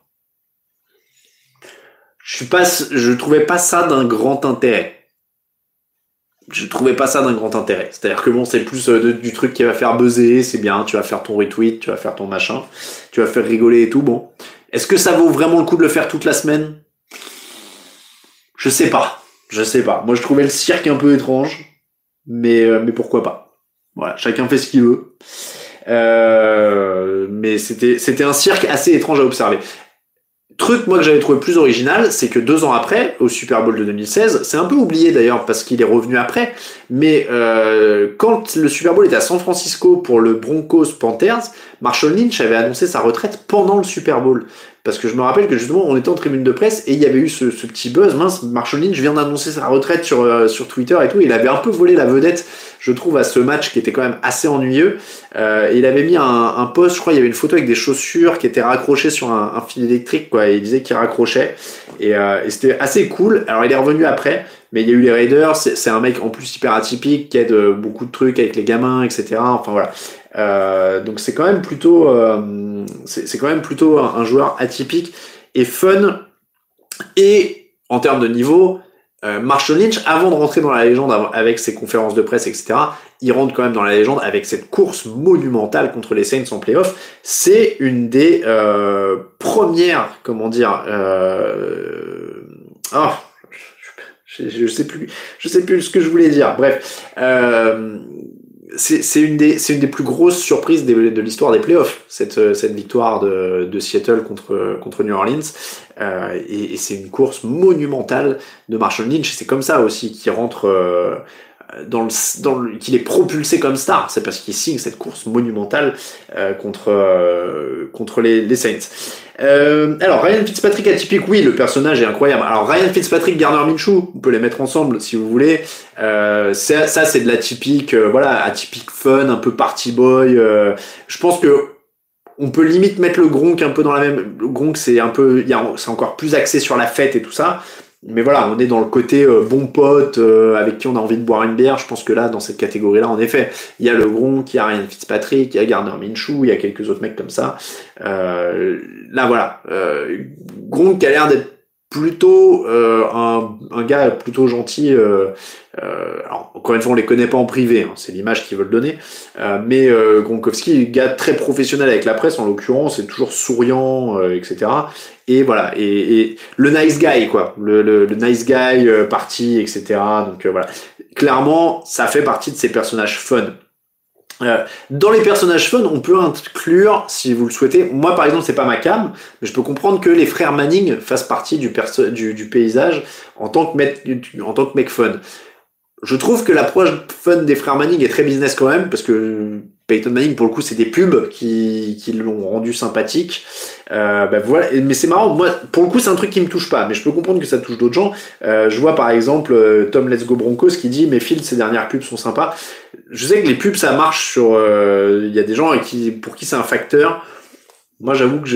Je trouvais pas ça d'un grand intérêt. je trouvais pas ça d'un grand intérêt. C'est-à-dire que bon, c'est plus du truc qui va faire buzzer, c'est bien, tu vas faire ton retweet, tu vas faire ton machin, tu vas faire rigoler et tout, bon. Est-ce que ça vaut vraiment le coup de le faire toute la semaine? Je sais pas. Moi, je trouvais le cirque un peu étrange, mais pourquoi pas. Voilà, chacun fait ce qu'il veut. Mais c'était un cirque assez étrange à observer. Truc, moi, que j'avais trouvé plus original, c'est que 2 ans après, au Super Bowl de 2016, c'est un peu oublié d'ailleurs parce qu'il est revenu après, mais quand le Super Bowl était à San Francisco pour le Broncos Panthers, Marshall Lynch avait annoncé sa retraite pendant le Super Bowl. Parce que je me rappelle que justement, on était en tribune de presse et il y avait eu ce petit buzz, mince, Marshall Lynch vient d'annoncer sa retraite sur Twitter et tout, il avait un peu volé la vedette, je trouve, à ce match qui était quand même assez ennuyeux. Et il avait mis un post, je crois, il y avait une photo avec des chaussures qui étaient raccrochées sur un fil électrique, quoi, et il disait qu'il raccrochait. Et c'était assez cool. Alors il est revenu après, mais il y a eu les Raiders, c'est un mec en plus hyper atypique, qui aide beaucoup de trucs avec les gamins, etc. Enfin voilà. Donc c'est quand même plutôt un joueur atypique et fun. Et en termes de niveau, Marshall Lynch, avant de rentrer dans la légende avec ses conférences de presse, etc., il rentre quand même dans la légende avec cette course monumentale contre les Saints en playoff. C'est une des premières, comment dire, je sais plus ce que je voulais dire. Bref, c'est une des plus grosses surprises de l'histoire des playoffs, cette victoire de Seattle contre New Orleans. Et c'est une course monumentale de Marshall Lynch. C'est comme ça aussi qu'il rentre qu'il est propulsé comme star. C'est parce qu'il signe cette course monumentale contre les Saints. Alors Ryan Fitzpatrick atypique, oui, le personnage est incroyable. Alors Ryan Fitzpatrick, Gardner Minshew, on peut les mettre ensemble si vous voulez. Ça c'est de l'atypique, voilà, atypique fun, un peu party boy. Je pense que on peut limite mettre le Gronk un peu dans la même. Le Gronk c'est c'est encore plus axé sur la fête et tout ça. Mais voilà, on est dans le côté bon pote avec qui on a envie de boire une bière. Je pense que là, dans cette catégorie-là, en effet, il y a le Gronk, il y a Ryan Fitzpatrick, il y a Gardner Minshew, il y a quelques autres mecs comme ça. Là, voilà, Gronk a l'air d'être plutôt un gars plutôt gentil. Alors, encore une fois, on les connaît pas en privé, hein, c'est l'image qu'ils veulent donner. Mais Gronkowski, gars très professionnel avec la presse, en l'occurrence, est toujours souriant, etc. Et voilà, et le nice guy, quoi, le nice guy parti, etc. Donc voilà, clairement, ça fait partie de ces personnages fun. Dans les personnages fun, on peut inclure, si vous le souhaitez, moi par exemple c'est pas ma cam, mais je peux comprendre que les frères Manning fassent partie du paysage en tant que mec fun. Je trouve que l'approche fun des frères Manning est très business quand même, parce que Peyton Manning, pour le coup, c'est des pubs qui l'ont rendu sympathique. Voilà. Mais c'est marrant, moi, pour le coup, c'est un truc qui me touche pas, mais je peux comprendre que ça touche d'autres gens. Je vois par exemple Tom Let's Go Broncos qui dit « Mais Phil, ces dernières pubs sont sympas ». Je sais que les pubs, ça marche sur... Il y a des gens pour qui c'est un facteur. Moi, j'avoue que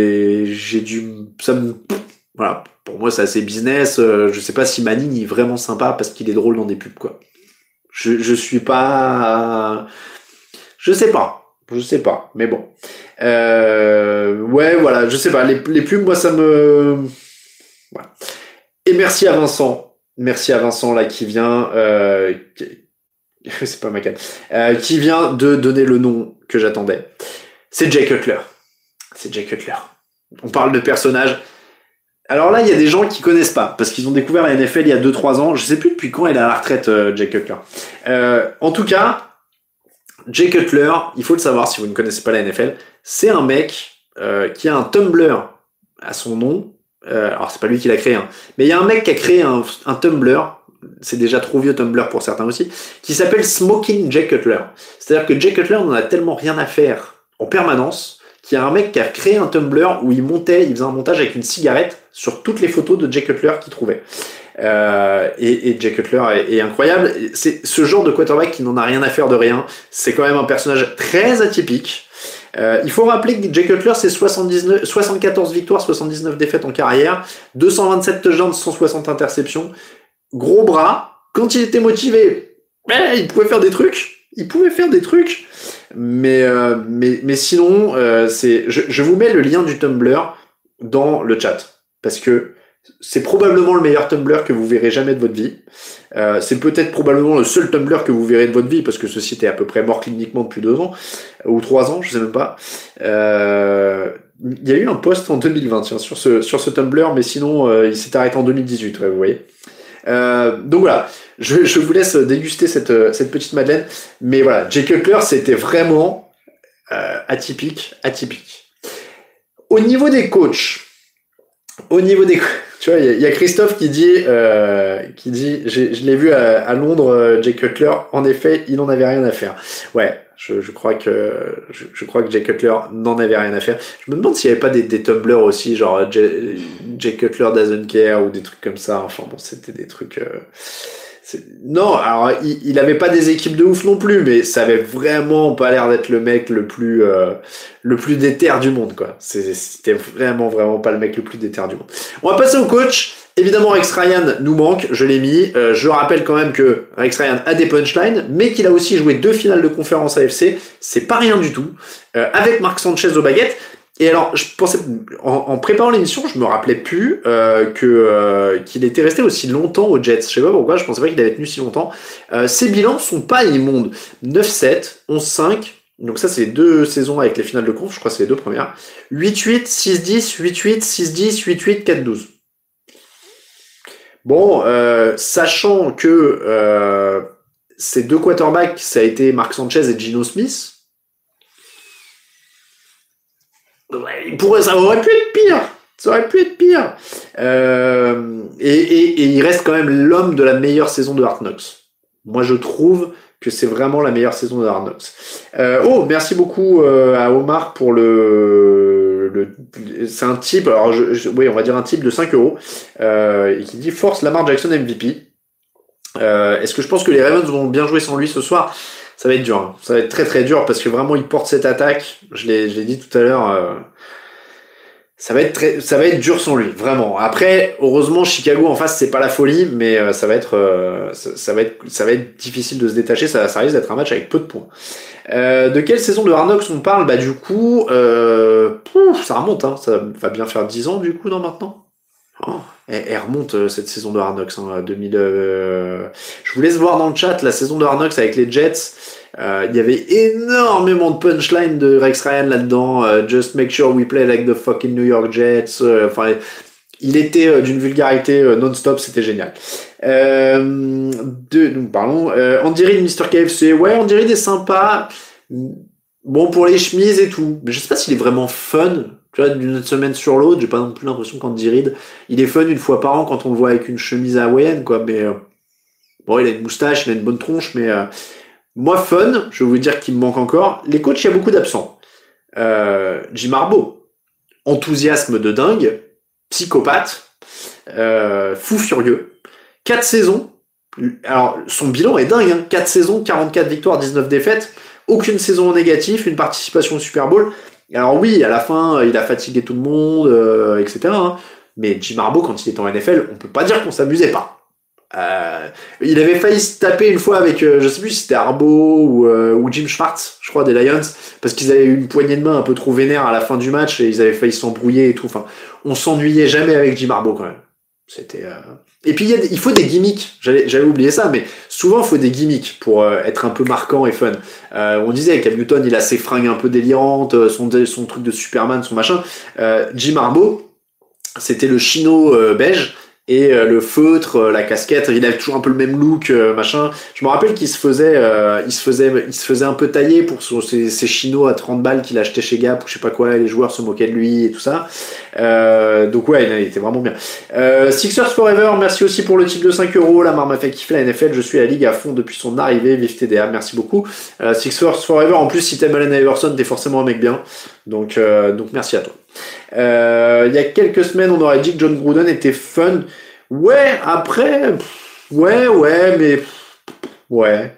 voilà. Pour moi, c'est assez business. Je sais pas si Manning est vraiment sympa parce qu'il est drôle dans des pubs, quoi. Je suis pas... Je sais pas. Mais bon. Ouais, voilà. Je sais pas. Les pubs, moi, ça me... Voilà. Et merci à Vincent. Là, qui vient... C'est pas ma canne. Qui vient de donner le nom que j'attendais. C'est Jay Cutler. On parle de personnages... Alors là, il y a des gens qui connaissent pas, parce qu'ils ont découvert la NFL il y a 2-3 ans. Je sais plus depuis quand il est à la retraite, Jay Cutler. En tout cas, Jay Cutler, il faut le savoir si vous ne connaissez pas la NFL, c'est un mec qui a un Tumblr à son nom. Alors c'est pas lui qui l'a créé, hein, mais il y a un mec qui a créé un Tumblr, c'est déjà trop vieux Tumblr pour certains aussi, qui s'appelle Smoking Jay Cutler. C'est-à-dire que Jay Cutler n'en a tellement rien à faire en permanence qu'il y a un mec qui a créé un Tumblr où il faisait un montage avec une cigarette sur toutes les photos de Jay Cutler qu'il trouvait. Et Jay Cutler est incroyable. C'est ce genre de quarterback qui n'en a rien à faire de rien. C'est quand même un personnage très atypique. Il faut rappeler que Jay Cutler, c'est 74 victoires, 79 défaites en carrière, 227 touchdowns, 160 interceptions. Gros bras. Quand il était motivé, il pouvait faire des trucs. Mais sinon, je vous mets le lien du Tumblr dans le chat. Parce que c'est probablement le meilleur Tumblr que vous verrez jamais de votre vie. C'est peut-être probablement le seul Tumblr que vous verrez de votre vie, parce que ce site est à peu près mort cliniquement depuis 2 ans, ou 3 ans, je sais même pas. Il y a eu un post en 2020 tiens, sur ce Tumblr, mais sinon il s'est arrêté en 2018, ouais, vous voyez. Donc voilà, je vous laisse déguster cette petite madeleine, mais voilà, Jay Cutler, c'était vraiment atypique. Au niveau des coachs, tu vois, il y a Christophe qui dit, je l'ai vu à Londres, Jay Cutler. En effet, il n'en avait rien à faire. Ouais, je crois que Jay Cutler n'en avait rien à faire. Je me demande s'il n'y avait pas des Tumblr aussi, genre Jay Cutler doesn't care ou des trucs comme ça. Enfin bon, c'était des trucs. Non, alors il avait pas des équipes de ouf non plus, mais ça avait vraiment pas l'air d'être le mec le plus déter du monde, quoi. C'était vraiment pas le mec le plus déter du monde. On va passer au coach. Évidemment, Rex Ryan nous manque, je l'ai mis. Je rappelle quand même que Rex Ryan a des punchlines, mais qu'il a aussi joué 2 finales de conférence AFC. C'est pas rien du tout. Avec Mark Sanchez aux baguettes. Et alors, je pensais, en préparant l'émission, je me rappelais plus qu'il était resté aussi longtemps aux Jets. Je sais pas pourquoi, je pensais pas qu'il avait tenu si longtemps. Ses bilans sont pas immondes. 9-7, 11-5. Donc ça, c'est les 2 saisons avec les finales de conf. Je crois que c'est les 2 premières. 8-8, 6-10, 8-8, 6-10, 8-8, 4-12. Bon, sachant que ces 2 quarterbacks, ça a été Mark Sanchez et Geno Smith. Ça aurait pu être pire. Et il reste quand même l'homme de la meilleure saison de Hard Knocks. Moi, je trouve que c'est vraiment la meilleure saison de Hard Knocks. Merci beaucoup à Omar pour c'est un type, alors oui, on va dire un type de 5€, et qui dit force Lamar Jackson MVP. Est-ce que je pense que les Ravens vont bien jouer sans lui ce soir? Ça va être dur, hein. Ça va être très très dur parce que vraiment il porte cette attaque. Je l'ai dit tout à l'heure. Ça va être dur sans lui, vraiment. Après, heureusement, Chicago en face, c'est pas la folie, mais ça va être difficile de se détacher. Ça risque d'être un match avec peu de points. De quelle saison de Hard Knocks on parle? Bah du coup, ça remonte, hein. Ça va bien faire 10 ans du coup, non maintenant. Oh, elle remonte cette saison de Hard Knocks, hein, 2000. Je vous laisse voir dans le chat la saison de Hard Knocks avec les Jets. Il y avait énormément de punchlines de Rex Ryan là-dedans. Just make sure we play like the fucking New York Jets. Enfin, il était d'une vulgarité non-stop, c'était génial. Nous parlons. Andy Reid, Mr. KFC. Ouais, Andy Reid est sympa. Bon pour les chemises et tout, mais je sais pas s'il est vraiment fun. Tu vois, d'une semaine sur l'autre, j'ai pas non plus l'impression qu'Andy Reid, il est fun une fois par an quand on le voit avec une chemise hawaïenne, quoi. Mais bon, il a une moustache, il a une bonne tronche, mais moi fun, je vais vous dire qu'il me manque encore. Les coachs, il y a beaucoup d'absents. Jim Harbaugh, enthousiasme de dingue, psychopathe, fou furieux, 4 saisons. Alors son bilan est dingue, hein. 4 saisons, 44 victoires, 19 défaites, aucune saison en négatif, une participation au Super Bowl. Alors oui, à la fin, il a fatigué tout le monde, etc. Hein. Mais Jim Harbaugh, quand il était en NFL, on peut pas dire qu'on s'amusait pas. Il avait failli se taper une fois avec, je sais plus si c'était Harbaugh ou Jim Schwartz, je crois, des Lions, parce qu'ils avaient eu une poignée de main un peu trop vénère à la fin du match et ils avaient failli s'embrouiller et tout. Enfin, on s'ennuyait jamais avec Jim Harbaugh quand même. C'était. Et puis il faut des gimmicks. J'avais oublié ça, mais souvent il faut des gimmicks pour être un peu marquant et fun. On disait Cam Newton, il a ses fringues un peu délirantes, son truc de Superman, son machin. Jim Harbaugh, c'était le chino beige. Et le feutre, la casquette, il avait toujours un peu le même look, machin. Je me rappelle qu'il se faisait un peu tailler pour ses chinos à 30 balles qu'il achetait chez Gap ou je sais pas quoi, et les joueurs se moquaient de lui et tout ça. Donc ouais, il était vraiment bien. Sixers Forever, merci aussi pour le type de 5€. La marre m'a fait kiffer la NFL, je suis à la ligue à fond depuis son arrivée, vive TDA, merci beaucoup. Sixers Forever, en plus si t'aimes Allen Iverson, t'es forcément un mec bien. Donc merci à toi. Il y a quelques semaines, on aurait dit que John Gruden était fun. Ouais, après, mais ouais.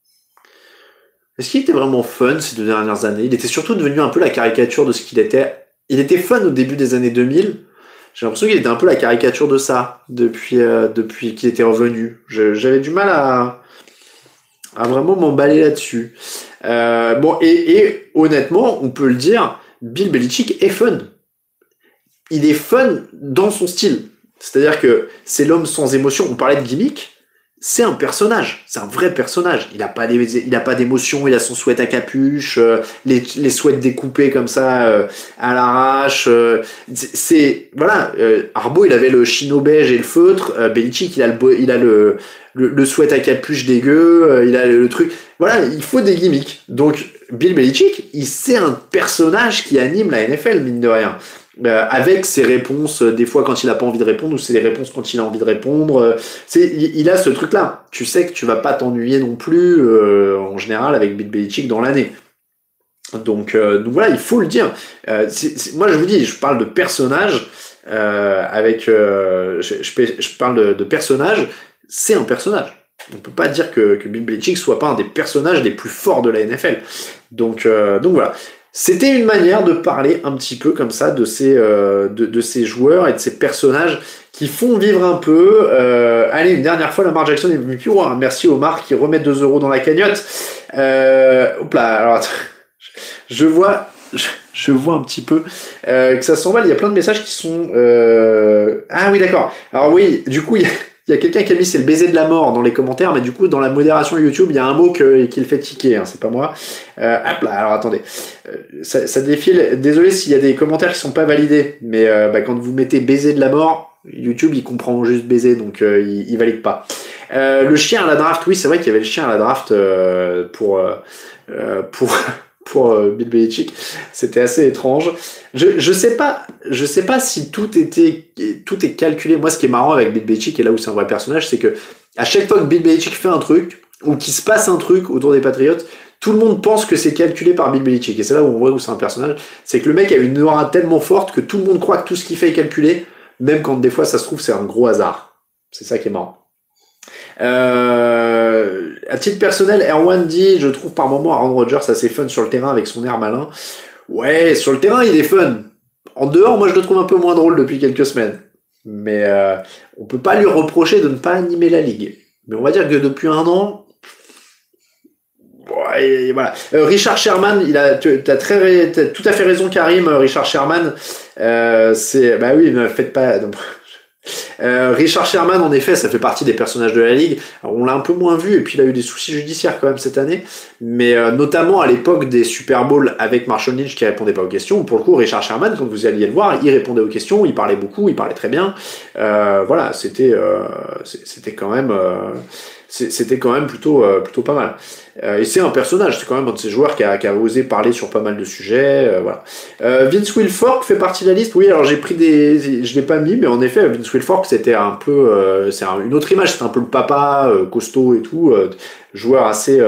Est-ce qu'il était vraiment fun ces 2 dernières années? Il était surtout devenu un peu la caricature de ce qu'il était. Il était fun au début des années 2000. J'ai l'impression qu'il était un peu la caricature de ça depuis qu'il était revenu. J'avais du mal à vraiment m'emballer là-dessus. Bon, et honnêtement, on peut le dire, Bill Belichick est fun. Il est fun dans son style. C'est-à-dire que c'est l'homme sans émotion. On parlait de gimmick. C'est un personnage, c'est un vrai personnage. Il a pas d'émotion, il a son sweat à capuche, les sweats découpés comme ça à l'arrache. Voilà. Arbo, il avait le chino beige et le feutre. Belichick, il a le sweat à capuche dégueu. Il a le truc. Voilà, il faut des gimmicks. Donc Bill Belichick, c'est un personnage qui anime la NFL mine de rien. Avec ses réponses, des fois quand il a pas envie de répondre, ou c'est les réponses quand il a envie de répondre. Il a ce truc-là. Tu sais que tu vas pas t'ennuyer non plus, en général, avec Bill Belichick dans l'année. Donc voilà, il faut le dire. Moi, je vous dis, je parle de personnage, je parle de personnage. C'est un personnage. On peut pas dire que Bill Belichick soit pas un des personnages les plus forts de la NFL. Donc voilà. C'était une manière de parler un petit peu comme ça de ces joueurs et de ces personnages qui font vivre un peu. Allez, une dernière fois, Lamar Jackson est MVP. Oh, merci Omar qui remet 2 € dans la cagnotte. Hop là, alors attends. Je vois un petit peu que ça s'emballe. Il y a plein de messages qui sont... Ah oui, d'accord. Alors oui, du coup, il y a quelqu'un qui a mis c'est le baiser de la mort dans les commentaires, mais du coup, dans la modération YouTube, il y a un mot qui le fait tiquer, hein, c'est pas moi. Hop là, alors attendez. Ça défile. Désolé s'il y a des commentaires qui sont pas validés, mais quand vous mettez baiser de la mort, YouTube, il comprend juste baiser, donc il valide pas. Le chien à la draft, oui, c'est vrai qu'il y avait le chien à la draft pour Bill Belichick, c'était assez étrange. Je sais pas si tout est calculé. Moi, ce qui est marrant avec Bill Belichick et là où c'est un vrai personnage, c'est que à chaque fois que Bill Belichick fait un truc ou qu'il se passe un truc autour des Patriots, tout le monde pense que c'est calculé par Bill Belichick. Et c'est là où on voit où c'est un personnage, c'est que le mec a une aura tellement forte que tout le monde croit que tout ce qu'il fait est calculé, même quand des fois ça se trouve c'est un gros hasard. C'est ça qui est marrant. À titre personnel, Erwan dit, je trouve par moment Aaron Rodgers assez fun sur le terrain avec son air malin. Ouais, sur le terrain il est fun. En dehors, moi je le trouve un peu moins drôle depuis quelques semaines. Mais on peut pas lui reprocher de ne pas animer la ligue. Mais on va dire que depuis un an, ouais, voilà. Richard Sherman, t'as tout à fait raison Karim. Richard Sherman, bah oui, ne faites pas. Donc, Richard Sherman, en effet, ça fait partie des personnages de la ligue. Alors, on l'a un peu moins vu, et puis il a eu des soucis judiciaires quand même cette année, mais notamment à l'époque des Super Bowls avec Marshall Lynch qui répondait pas aux questions. Pour le coup, Richard Sherman, quand vous alliez le voir, il répondait aux questions, il parlait beaucoup, il parlait très bien. Voilà, c'était quand même plutôt pas mal. Et c'est un personnage, c'est quand même un de ces joueurs qui a osé parler sur pas mal de sujets, voilà. Vince Wilfork fait partie de la liste. Oui, alors je l'ai pas mis, mais en effet, Vince Wilfork c'était un peu, une autre image, c'était un peu le papa costaud et tout, joueur assez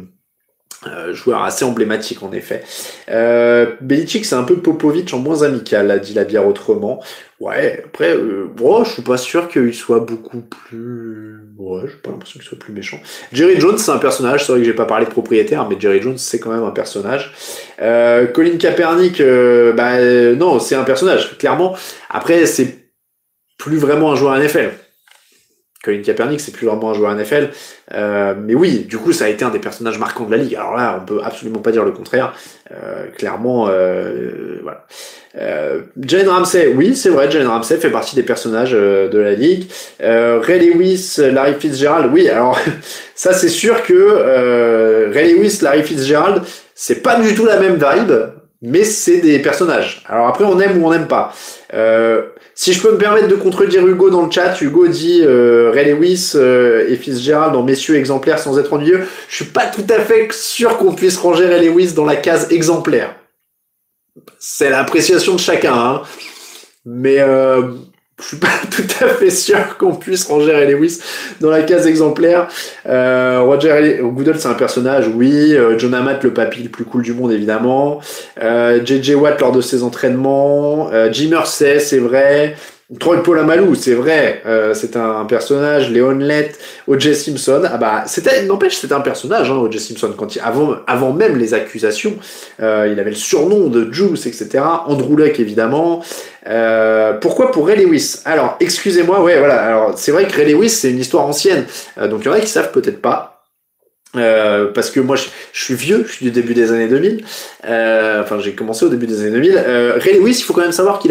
emblématique en effet. Belichick c'est un peu Popovic en moins amical, a dit la bière autrement. Ouais, après, je suis pas sûr qu'il soit beaucoup plus... Ouais, j'ai pas l'impression qu'il soit plus méchant. Jerry Jones, c'est un personnage, c'est vrai que j'ai pas parlé de propriétaire, mais Jerry Jones, c'est quand même un personnage. Colin Kaepernick, non, c'est un personnage, clairement. Après, c'est plus vraiment un joueur NFL. Colin Kaepernick, c'est plus vraiment un joueur NFL. Mais oui, du coup, ça a été un des personnages marquants de la ligue. Alors là, on peut absolument pas dire le contraire. Clairement, voilà. Jalen Ramsey, oui, c'est vrai, Jalen Ramsey fait partie des personnages de la ligue. Ray Lewis, Larry Fitzgerald, oui, alors ça c'est sûr que Ray Lewis, Larry Fitzgerald, c'est pas du tout la même vibe, mais c'est des personnages. Alors après, on aime ou on n'aime pas. Si je peux me permettre de contredire Hugo dans le chat, Hugo dit Ray Lewis et Fitzgerald en messieurs exemplaires sans être ennuyeux. Je suis pas tout à fait sûr qu'on puisse ranger Ray Lewis dans la case exemplaire. C'est l'appréciation de chacun, hein. Mais je suis pas tout à fait sûr qu'on puisse ranger Ray Lewis dans la case exemplaire. Roger Goodell, c'est un personnage, oui. John Amat, le papy le plus cool du monde, évidemment. JJ Watt lors de ses entraînements. Jim Irsay, c'est vrai. Troy Polamalu, c'est vrai, c'est un personnage. Léon Lett, O.J. Simpson, n'empêche, c'était un personnage, hein, O.J. Simpson, avant même les accusations, il avait le surnom de Juice, etc. Andrew Luck, évidemment. Pourquoi pour Ray Lewis? Alors, excusez-moi, ouais, voilà, alors, c'est vrai que Ray Lewis, c'est une histoire ancienne, donc il y en a qui savent peut-être pas. Parce que moi je suis vieux, je suis du début des années 2000, j'ai commencé au début des années 2000. Ray Lewis, il faut quand même savoir qu'il a été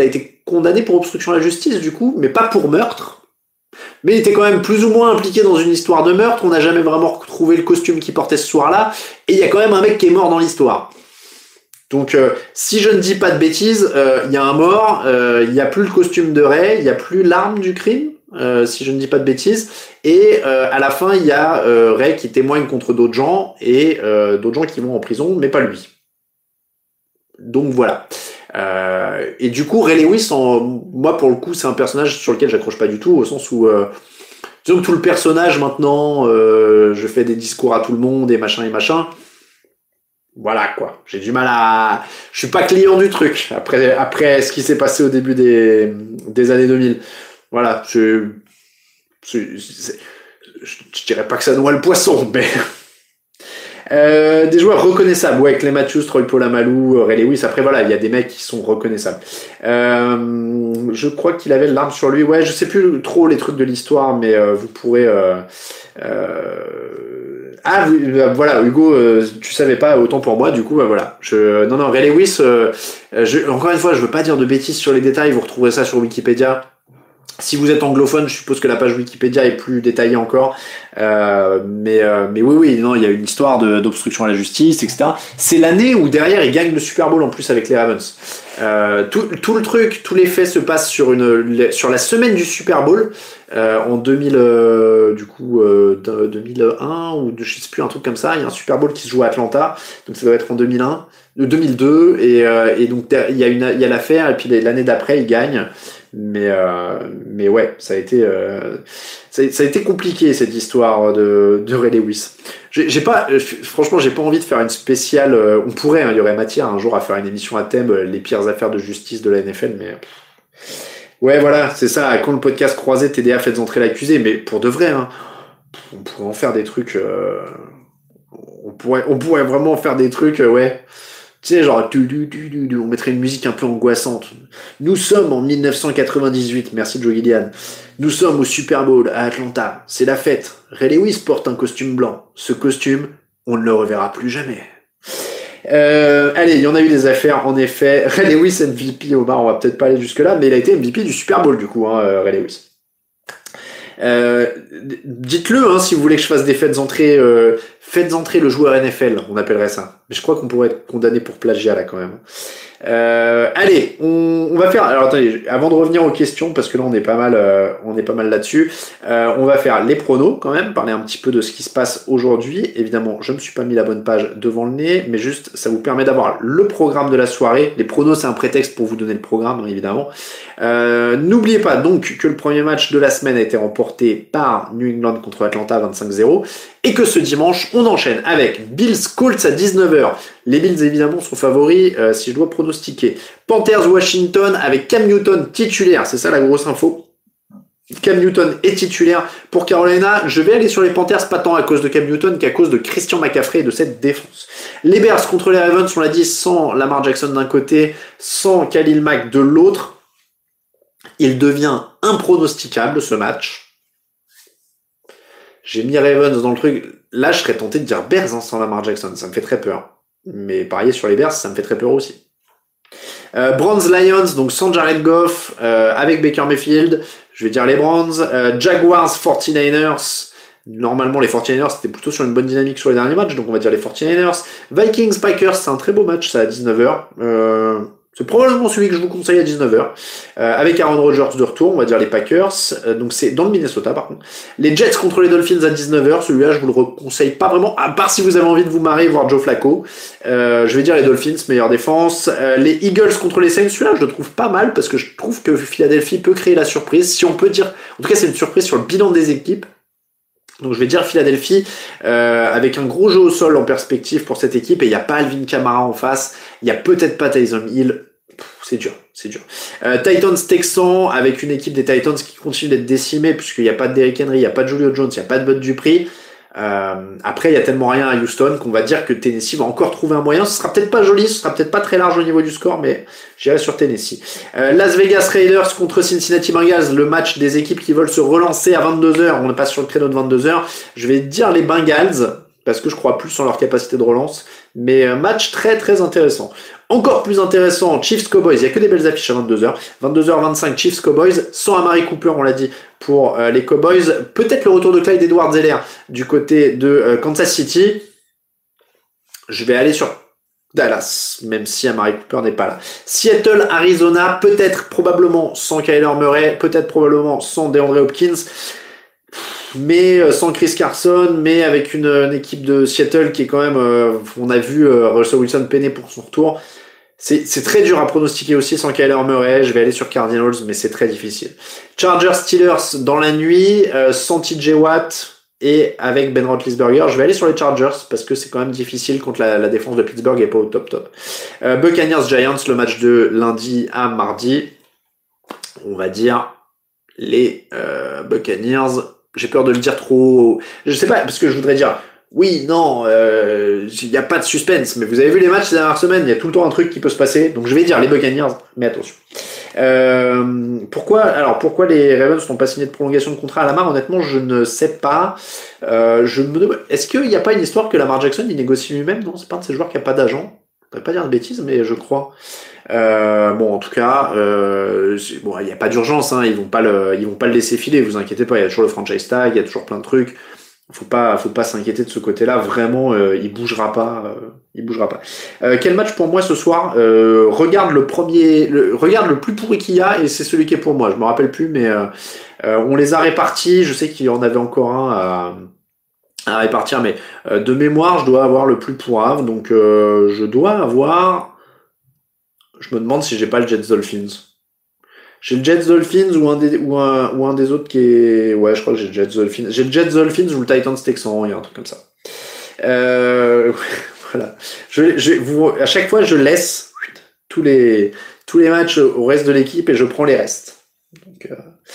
condamné pour obstruction à la justice, du coup, mais pas pour meurtre. Mais il était quand même plus ou moins impliqué dans une histoire de meurtre. On n'a jamais vraiment retrouvé le costume qu'il portait ce soir-là. Et il y a quand même un mec qui est mort dans l'histoire. Donc, si je ne dis pas de bêtises, il y a un mort, il n'y a plus le costume de Ray, il n'y a plus l'arme du crime, si je ne dis pas de bêtises. Et à la fin, il y a Ray qui témoigne contre d'autres gens et d'autres gens qui vont en prison, mais pas lui. Donc voilà. Et du coup, Ray Lewis, moi pour le coup, c'est un personnage sur lequel j'accroche pas du tout, au sens où disons que tout le personnage maintenant, je fais des discours à tout le monde et machin. Voilà quoi. J'ai du mal à. Je suis pas client du truc après ce qui s'est passé au début des années 2000. Voilà. Je dirais pas que ça noie le poisson, mais. Des joueurs reconnaissables, ouais, Clay Matthews, Troy Polamalu, Ray Lewis. Après voilà, il y a des mecs qui sont reconnaissables. Je crois qu'il avait l'arme sur lui. Ouais, je sais plus trop les trucs de l'histoire, mais vous pourrez. Voilà, Hugo, tu savais pas, autant pour moi. Du coup, voilà. Non, Ray Lewis. Encore une fois, je veux pas dire de bêtises sur les détails. Vous retrouverez ça sur Wikipédia. Si vous êtes anglophone, je suppose que la page Wikipédia est plus détaillée encore. Mais oui, non, il y a une histoire d'obstruction à la justice, etc. C'est l'année où derrière il gagne le Super Bowl en plus avec les Ravens. Tout le truc, tous les faits se passent sur la semaine du Super Bowl en 2001 ou je sais plus, un truc comme ça. Il y a un Super Bowl qui se joue à Atlanta, donc ça doit être en 2002 et donc il y a l'affaire et puis l'année d'après il gagne. Mais ouais, ça a été compliqué cette histoire de Ray Lewis. Franchement, j'ai pas envie de faire une spéciale. On pourrait, il y aurait matière un jour à faire une émission à thème les pires affaires de justice de la NFL, mais ouais, voilà, c'est ça. Quand le podcast croisé TDA faites entrer l'accusé, mais pour de vrai, hein, on pourrait en faire des trucs. On pourrait vraiment faire des trucs, ouais. Tu sais, genre, on mettrait une musique un peu angoissante. Nous sommes en 1998, merci Joe Gillian. Nous sommes au Super Bowl à Atlanta. C'est la fête. Ray Lewis porte un costume blanc. Ce costume, on ne le reverra plus jamais. Allez, il y en a eu des affaires, en effet. Ray Lewis MVP, Omar, on va peut-être pas aller jusque-là, mais il a été MVP du Super Bowl, du coup, hein, Ray Lewis. Dites-le si vous voulez que je fasse des faites entrer le joueur NFL, on appellerait ça. Mais je crois qu'on pourrait être condamné pour plagiat là quand même. Allez, on va faire. Alors attendez, avant de revenir aux questions, parce que là on est pas mal là-dessus. On va faire les pronos quand même, parler un petit peu de ce qui se passe aujourd'hui. Évidemment, je me suis pas mis la bonne page devant le nez, mais juste ça vous permet d'avoir le programme de la soirée. Les pronos, c'est un prétexte pour vous donner le programme, évidemment. N'oubliez pas donc que le premier match de la semaine a été remporté par New England contre Atlanta 25-0 et que ce dimanche on enchaîne avec Bills Colts à 19h. Les Bills évidemment sont favoris si je dois pronostiquer. Panthers Washington avec Cam Newton titulaire, c'est ça la grosse info. Cam Newton est titulaire pour Carolina. Je vais aller sur les Panthers, pas tant à cause de Cam Newton qu'à cause de Christian McCaffrey et de cette défense. Les Bears contre les Ravens, on l'a dit, sans Lamar Jackson d'un côté, sans Khalil Mack de l'autre. Il devient impronosticable ce match. J'ai mis Ravens dans le truc. Là, je serais tenté de dire Bears sans Lamar Jackson. Ça me fait très peur. Mais parier sur les Bears, ça me fait très peur aussi. Browns Lions, donc sans Jared Goff, avec Baker Mayfield. Je vais dire les Browns. Jaguars 49ers. Normalement, les 49ers, c'était plutôt sur une bonne dynamique sur les derniers matchs. Donc, on va dire les 49ers. Vikings Packers, c'est un très beau match, ça, à 19h. C'est probablement celui que je vous conseille à 19h. Avec Aaron Rodgers de retour, on va dire les Packers. Donc c'est dans le Minnesota par contre. Les Jets contre les Dolphins à 19h. Celui-là, je vous le conseille pas vraiment. À part si vous avez envie de vous marrer, voir Joe Flacco. Je vais dire les Dolphins, meilleure défense. Les Eagles contre les Saints. Celui-là, je le trouve pas mal parce que je trouve que Philadelphie peut créer la surprise. Si on peut dire... En tout cas, c'est une surprise sur le bilan des équipes. Donc je vais dire Philadelphie avec un gros jeu au sol en perspective pour cette équipe et il n'y a pas Alvin Kamara en face, il n'y a peut-être pas Taysom Hill, c'est dur. Titans Texans avec une équipe des Titans qui continue d'être décimée puisqu'il n'y a pas de Derrick Henry, il n'y a pas de Julio Jones, il n'y a pas de Bud Dupree. Après il y a tellement rien à Houston qu'on va dire que Tennessee va encore trouver un moyen. Ce sera peut-être pas joli, ce sera peut-être pas très large au niveau du score, mais j'irai sur Tennessee. Las Vegas Raiders contre Cincinnati Bengals, le match des équipes qui veulent se relancer à 22h. On passe sur le créneau de 22h. Je vais dire les Bengals parce que je crois plus en leur capacité de relance, mais match très très intéressant. Encore plus intéressant, Chiefs Cowboys, il n'y a que des belles affiches à 22h. 22h25, Chiefs Cowboys, sans Amari Cooper, on l'a dit, pour les Cowboys. Peut-être le retour de Clyde Edwards-Helaire du côté de Kansas City. Je vais aller sur Dallas, même si Amari Cooper n'est pas là. Seattle, Arizona, peut-être probablement sans Kyler Murray, peut-être probablement sans DeAndre Hopkins, mais sans Chris Carson, mais avec une équipe de Seattle qui est quand même, on a vu Russell Wilson peiner pour son retour. C'est très dur à pronostiquer aussi sans Kyler Murray. Je vais aller sur Cardinals, mais c'est très difficile. Chargers Steelers dans la nuit, sans TJ Watt et avec Ben Roethlisberger. Je vais aller sur les Chargers parce que c'est quand même difficile quand la défense de Pittsburgh est pas au top. Buccaneers Giants, le match de lundi à mardi. On va dire les Buccaneers. J'ai peur de le dire trop. Je sais pas, parce que je voudrais dire oui, non, il n'y a pas de suspense, mais vous avez vu les matchs ces dernières semaines, il y a tout le temps un truc qui peut se passer, donc je vais dire les Buccaneers, mais attention. Pourquoi les Ravens n'ont pas signé de prolongation de contrat à Lamar? Honnêtement, je ne sais pas. Est-ce qu'il n'y a pas une histoire que Lamar Jackson il négocie lui-même? Non, c'est pas un de ces joueurs qui a pas d'agent. Je ne vais pas dire de bêtises, mais je crois. En tout cas, il n'y a pas d'urgence, hein, ils vont pas le laisser filer, vous inquiétez pas, il y a toujours le franchise tag, il y a toujours plein de trucs. Faut pas s'inquiéter de ce côté-là. Vraiment, il bougera pas. Quel match pour moi ce soir? Regarde regarde le plus pourri qu'il y a et c'est celui qui est pour moi. Je me rappelle plus, mais on les a répartis. Je sais qu'il y en avait encore un à répartir, mais de mémoire, je dois avoir le plus pourrave. Donc, je dois avoir. Je me demande si j'ai pas le Jets Dolphins. J'ai le Jets Dolphins ou un des autres qui est... Ouais, je crois que j'ai le Jets Dolphins. J'ai le Jets Dolphins ou le Titans Texans, il y a un truc comme ça. Voilà. À chaque fois, je laisse tous les matchs au reste de l'équipe et je prends les restes. Donc,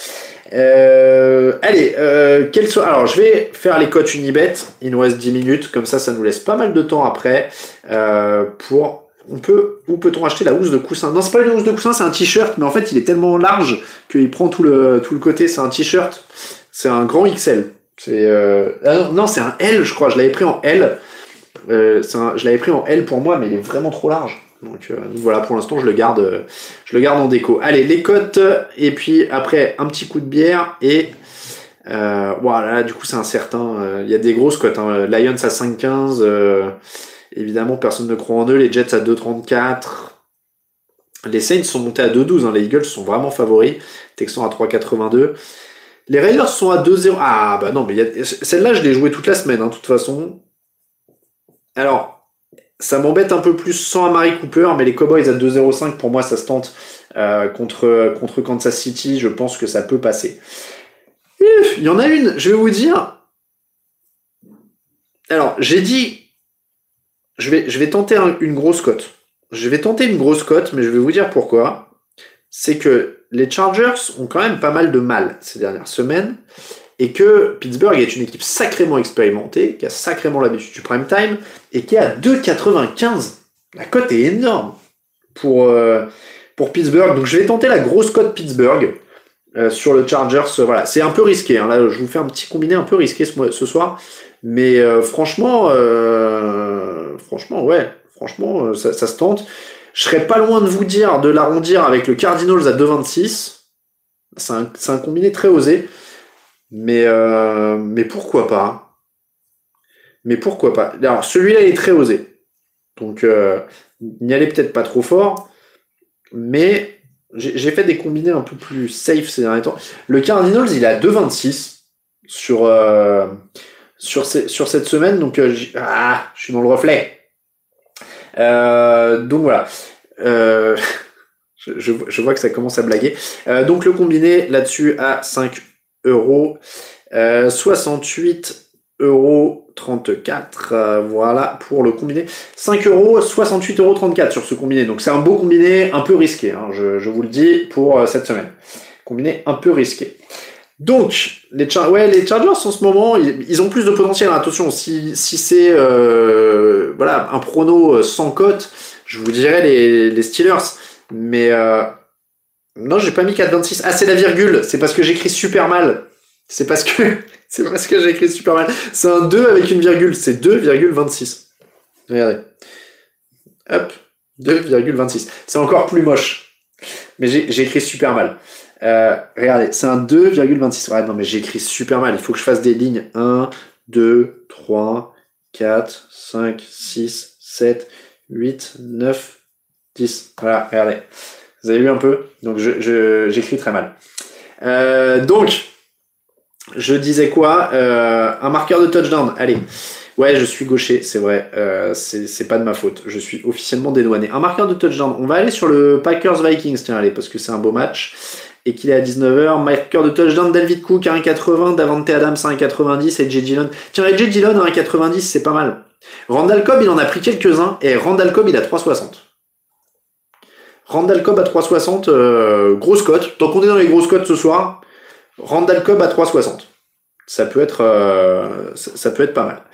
allez, alors je vais faire les cotes Unibet. Il nous reste 10 minutes, comme ça nous laisse pas mal de temps après pour... Où peut-on acheter la housse de coussin? Non, c'est pas une housse de coussin, c'est un t-shirt, mais en fait, il est tellement large qu'il prend tout le côté. C'est un t-shirt, c'est un grand XL. Non, c'est un L, je crois. Je l'avais pris en L. Je l'avais pris en L pour moi, mais il est vraiment trop large. Donc voilà, pour l'instant, je le garde en déco. Allez, les cotes, et puis après, un petit coup de bière, et voilà, du coup, c'est incertain. Il y a des grosses cotes, hein. Lions à 5,15, évidemment, personne ne croit en eux. Les Jets à 2,34. Les Saints sont montés à 2,12. Hein. Les Eagles sont vraiment favoris. Texans à 3,82. Les Raiders sont à 2,0. Ah, bah non, mais celle-là, je l'ai jouée toute la semaine, de toute façon. Alors, ça m'embête un peu plus sans Amari Cooper, mais les Cowboys à 2,05, pour moi, ça se tente contre Kansas City. Je pense que ça peut passer. Il y en a une, je vais vous dire. Alors, j'ai dit... Je vais tenter une grosse cote. Je vais tenter une grosse cote, mais je vais vous dire pourquoi. C'est que les Chargers ont quand même pas mal de mal ces dernières semaines et que Pittsburgh est une équipe sacrément expérimentée, qui a sacrément l'habitude du prime time et qui est à 2,95. La cote est énorme pour Pittsburgh. Donc je vais tenter la grosse cote Pittsburgh sur le Chargers. Voilà, c'est un peu risqué. Hein. Là, je vous fais un petit combiné un peu risqué ce soir. Mais franchement, ça se tente. Je serais pas loin de vous dire de l'arrondir avec le Cardinals à 2,26. C'est un combiné très osé. Mais pourquoi pas? Mais pourquoi pas? Alors, celui-là, il est très osé. Donc, n'y allez peut-être pas trop fort. Mais j'ai fait des combinés un peu plus safe ces derniers temps. Le Cardinals, il est à 2,26 sur cette semaine, donc je suis dans le reflet. Donc voilà. Je vois que ça commence à blaguer. Donc le combiné là-dessus à 5€, 68,34€. Voilà pour le combiné. 5€, 68,34€ sur ce combiné. Donc c'est un beau combiné, un peu risqué, hein, je vous le dis pour cette semaine. Combiné un peu risqué. Donc, les Chargers en ce moment, ils ont plus de potentiel. Attention, si c'est un prono sans cote, je vous dirais les Steelers. Mais non, j'ai pas mis 4,26. Ah, c'est la virgule. C'est parce que j'écris super mal. C'est parce que j'écris super mal. C'est un 2 avec une virgule. C'est 2,26. Regardez. Hop. 2,26. C'est encore plus moche. Mais j'ai écrit super mal. Regardez, c'est un 2,26. Ouais, non, mais j'ai écrit super mal. Il faut que je fasse des lignes 1, 2, 3, 4, 5, 6, 7, 8, 9, 10. Voilà, regardez. Vous avez vu un peu? Donc, j'écris très mal. Donc, je disais quoi? Un marqueur de touchdown. Allez. Ouais, je suis gaucher, c'est vrai. C'est pas de ma faute. Je suis officiellement dédouané. Un marqueur de touchdown. On va aller sur le Packers-Vikings, tiens, allez, parce que c'est un beau match. Et qu'il est à 19h. Marqueur de touchdown, Dalvin Cook à 1,80, Davante Adams à 1,90 et J. Dillon. Tiens, et J. Dillon à 1,90, c'est pas mal. Randall Cobb, il en a pris quelques-uns. Et Randall Cobb, il a 3,60. Randall Cobb à 3,60, grosse cote. Tant qu'on est dans les grosses cotes ce soir, Randall Cobb à 3,60. Ça peut être pas mal.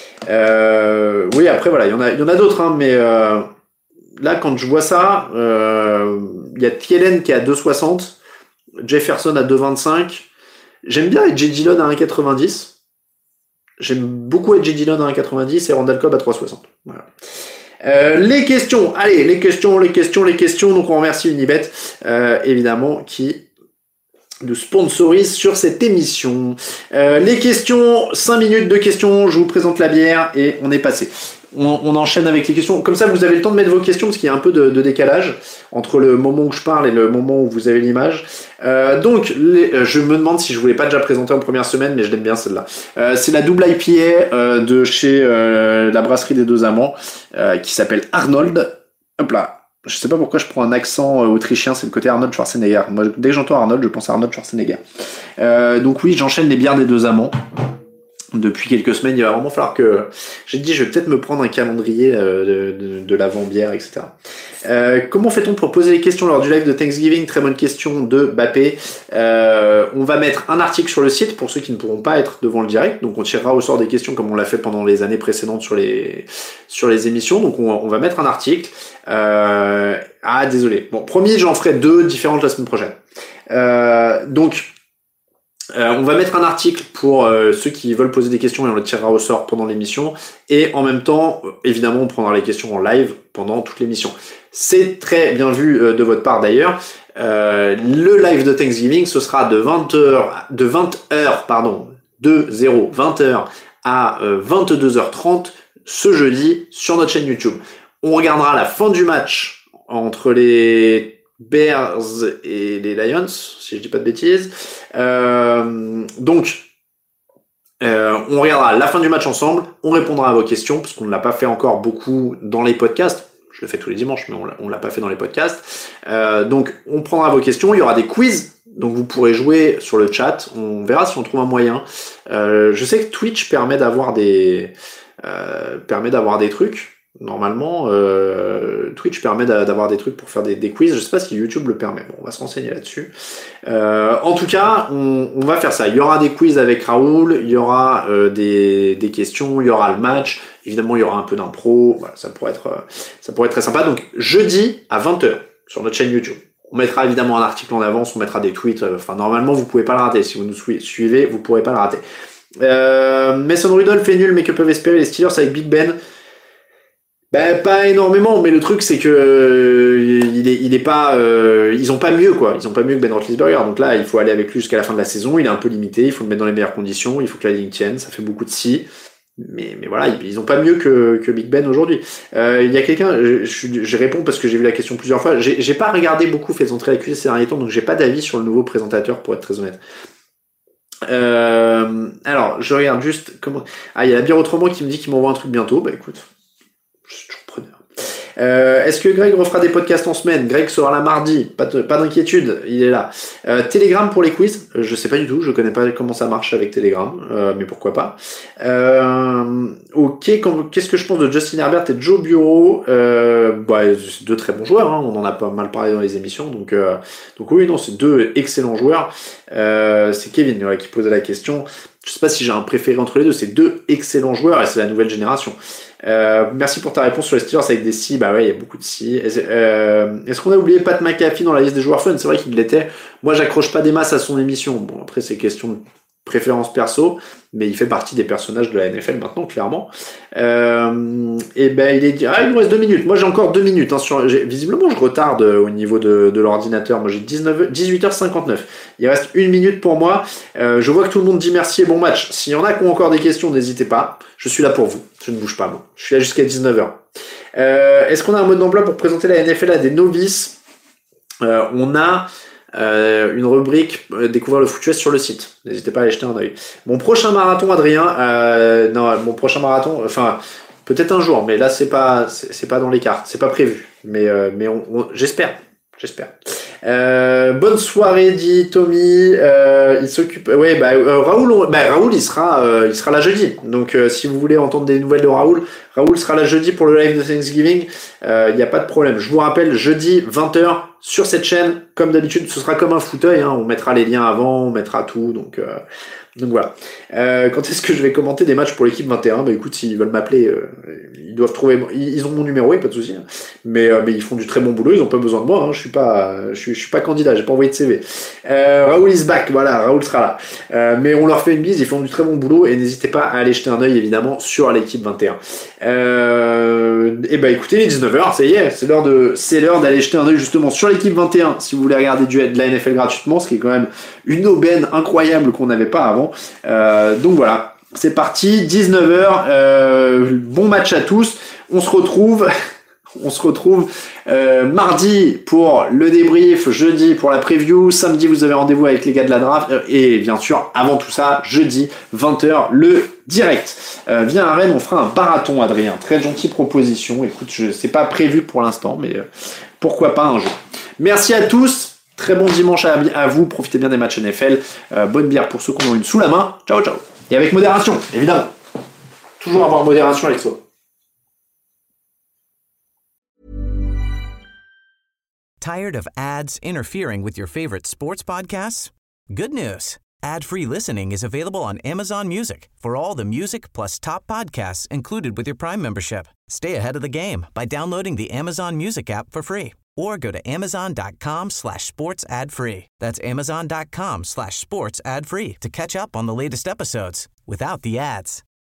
Oui, après voilà, il y en a d'autres, hein, mais là quand je vois ça, il y a Thielen qui est à 2,60, Jefferson à 2,25. J'aime bien J. Dillon à 1,90. J'aime beaucoup J. Dillon à 1,90 et Randall Cobb à 3,60. Voilà. Les questions, allez, les questions. Donc on remercie Unibet, évidemment, qui nous sponsorise sur cette émission. Les questions, 5 minutes de questions, je vous présente la bière et on est passé. On enchaîne avec les questions. Comme ça, vous avez le temps de mettre vos questions parce qu'il y a un peu de décalage entre le moment où je parle et le moment où vous avez l'image. Donc, je me demande si je voulais pas déjà présenter en première semaine, mais je l'aime bien celle-là. C'est la double IPA de chez la brasserie des Deux Amants qui s'appelle Arnold. Hop là. Je sais pas pourquoi je prends un accent autrichien, c'est le côté Arnold Schwarzenegger. Moi, dès que j'entends Arnold, je pense à Arnold Schwarzenegger. Donc oui, j'enchaîne les bières des Deux Amants. Depuis quelques semaines, il va vraiment falloir que... J'ai dit, je vais peut-être me prendre un calendrier de l'avant-bière, etc. Comment fait-on pour poser les questions lors du live de Thanksgiving? Très bonne question de Bappé. On va mettre un article sur le site pour ceux qui ne pourront pas être devant le direct. Donc on tirera au sort des questions comme on l'a fait pendant les années précédentes sur les émissions. Donc on va mettre un article. Désolé. Bon, promis, j'en ferai 2 différentes la semaine prochaine. On va mettre un article pour ceux qui veulent poser des questions et on le tirera au sort pendant l'émission. Et en même temps, évidemment, on prendra les questions en live pendant toute l'émission. C'est très bien vu de votre part d'ailleurs. Le live de Thanksgiving, ce sera de 20h à 22h30 ce jeudi sur notre chaîne YouTube. On regardera la fin du match entre les Bears et les Lions, si je dis pas de bêtises. On regardera la fin du match ensemble, on répondra à vos questions, parce qu'on ne l'a pas fait encore beaucoup dans les podcasts. Je le fais tous les dimanches, mais on l'a pas fait dans les podcasts. Donc, on prendra vos questions, il y aura des quiz, donc vous pourrez jouer sur le chat, on verra si on trouve un moyen. Je sais que Twitch permet d'avoir des trucs. Normalement, Twitch permet d'avoir des trucs pour faire des quiz. Je sais pas si YouTube le permet. Bon, on va se renseigner là-dessus. En tout cas, on va faire ça. Il y aura des quiz avec Raoul, il y aura des questions, il y aura le match. Évidemment, il y aura un peu d'impro. Voilà, ça pourrait être très sympa. Donc, jeudi à 20h sur notre chaîne YouTube. On mettra évidemment un article en avance, on mettra des tweets. Normalement, vous pouvez pas le rater. Si vous nous suivez, vous pourrez pas le rater. Mason Rudolph est nul, mais que peuvent espérer les Steelers avec Big Ben? Pas énormément, mais le truc c'est que il est pas, ils ont pas mieux quoi, ils ont pas mieux que Ben Roethlisberger. Donc là, il faut aller avec lui jusqu'à la fin de la saison. Il est un peu limité, il faut le mettre dans les meilleures conditions, il faut que la ligne tienne. Ça fait beaucoup de si, mais voilà, ils ont pas mieux que Big Ben aujourd'hui. Il y a quelqu'un, je réponds parce que j'ai vu la question plusieurs fois. J'ai pas regardé beaucoup Faites entrer l'accusé ces derniers temps, donc j'ai pas d'avis sur le nouveau présentateur pour être très honnête. Alors, je regarde juste comment. Il y a la bière autrement qui me dit qu'il m'envoie un truc bientôt. Bah écoute. Je suis toujours preneur. Est-ce que Greg refera des podcasts en semaine? Greg sera là mardi, pas d'inquiétude, il est là. Telegram pour les quiz, je sais pas du tout, je connais pas comment ça marche avec Telegram, mais pourquoi pas. Ok, qu'est-ce que je pense de Justin Herbert et Joe Burrow? C'est 2 très bons joueurs, hein, on en a pas mal parlé dans les émissions, donc oui, non, c'est 2 excellents joueurs. C'est Kevin qui posait la question. Je sais pas si j'ai un préféré entre les 2, c'est 2 excellents joueurs et c'est la nouvelle génération. Merci pour ta réponse sur les Steelers avec des si. Bah ouais, il y a beaucoup de si. Est-ce qu'on a oublié Pat McAfee dans la liste des joueurs fun? C'est vrai qu'il l'était. Moi, j'accroche pas des masses à son émission. Bon, après, c'est question préférence perso, mais il fait partie des personnages de la NFL maintenant, clairement. Et ben il nous reste 2 minutes. Moi j'ai encore 2 minutes. Visiblement je retarde au niveau de l'ordinateur. Moi j'ai 18h59. Il reste 1 minute pour moi. Je vois que tout le monde dit merci et bon match. S'il y en a qui ont encore des questions, n'hésitez pas. Je suis là pour vous. Je ne bouge pas, moi. Je suis là jusqu'à 19h. Est-ce qu'on a un mode d'emploi pour présenter la NFL à des novices? On a une rubrique découvrir le foot US sur le site. N'hésitez pas à aller jeter un œil. Mon prochain marathon, Adrien, mon prochain marathon, enfin peut-être un jour, mais là c'est pas dans les cartes, c'est pas prévu. Mais j'espère. Bonne soirée, dit Tommy. Il s'occupe. Ouais, Raoul, il sera là jeudi. Donc, si vous voulez entendre des nouvelles de Raoul sera là jeudi pour le live de Thanksgiving. Il n'y a pas de problème. Je vous rappelle, jeudi 20h sur cette chaîne, comme d'habitude, ce sera comme un fauteuil. Hein. On mettra les liens avant, on mettra tout. Donc voilà. Quand est-ce que je vais commenter des matchs pour l'équipe 21? Bah écoute, s'ils veulent m'appeler, ils doivent trouver. Ils ont mon numéro, et pas de souci. Hein. Mais ils font du très bon boulot. Ils ont pas besoin de moi. Hein. Je suis pas candidat. J'ai pas envoyé de CV. Raoul is back. Voilà, Raoul sera là. Mais on leur fait une bise. Ils font du très bon boulot et n'hésitez pas à aller jeter un œil évidemment sur l'équipe 21. Et bah écoutez, les 19h, ça y est, c'est l'heure d'aller jeter un œil justement sur l'équipe 21 si vous voulez regarder de la NFL gratuitement, ce qui est quand même une aubaine incroyable qu'on n'avait pas avant. Donc voilà, c'est parti, 19h, bon match à tous. On se retrouve mardi pour le débrief, jeudi pour la preview, samedi vous avez rendez-vous avec les gars de la draft et bien sûr avant tout ça, jeudi 20h le direct. Viens à Rennes, on fera un marathon, Adrien. Très gentille proposition. Écoute, c'est pas prévu pour l'instant, mais pourquoi pas un jour. Merci à tous. Très bon dimanche à vous. Profitez bien des matchs NFL. Bonne bière pour ceux qui en ont une sous la main. Ciao, ciao. Et avec modération, évidemment. Toujours avoir modération avec soi. Tired of ads interfering with your favorite sports podcasts? Good news. Ad-free listening is available on Amazon Music for all the music plus top podcasts included with your Prime membership. Stay ahead of the game by downloading the Amazon Music app for free or go to amazon.com/sports ad free. That's amazon.com/sports ad free to catch up on the latest episodes without the ads.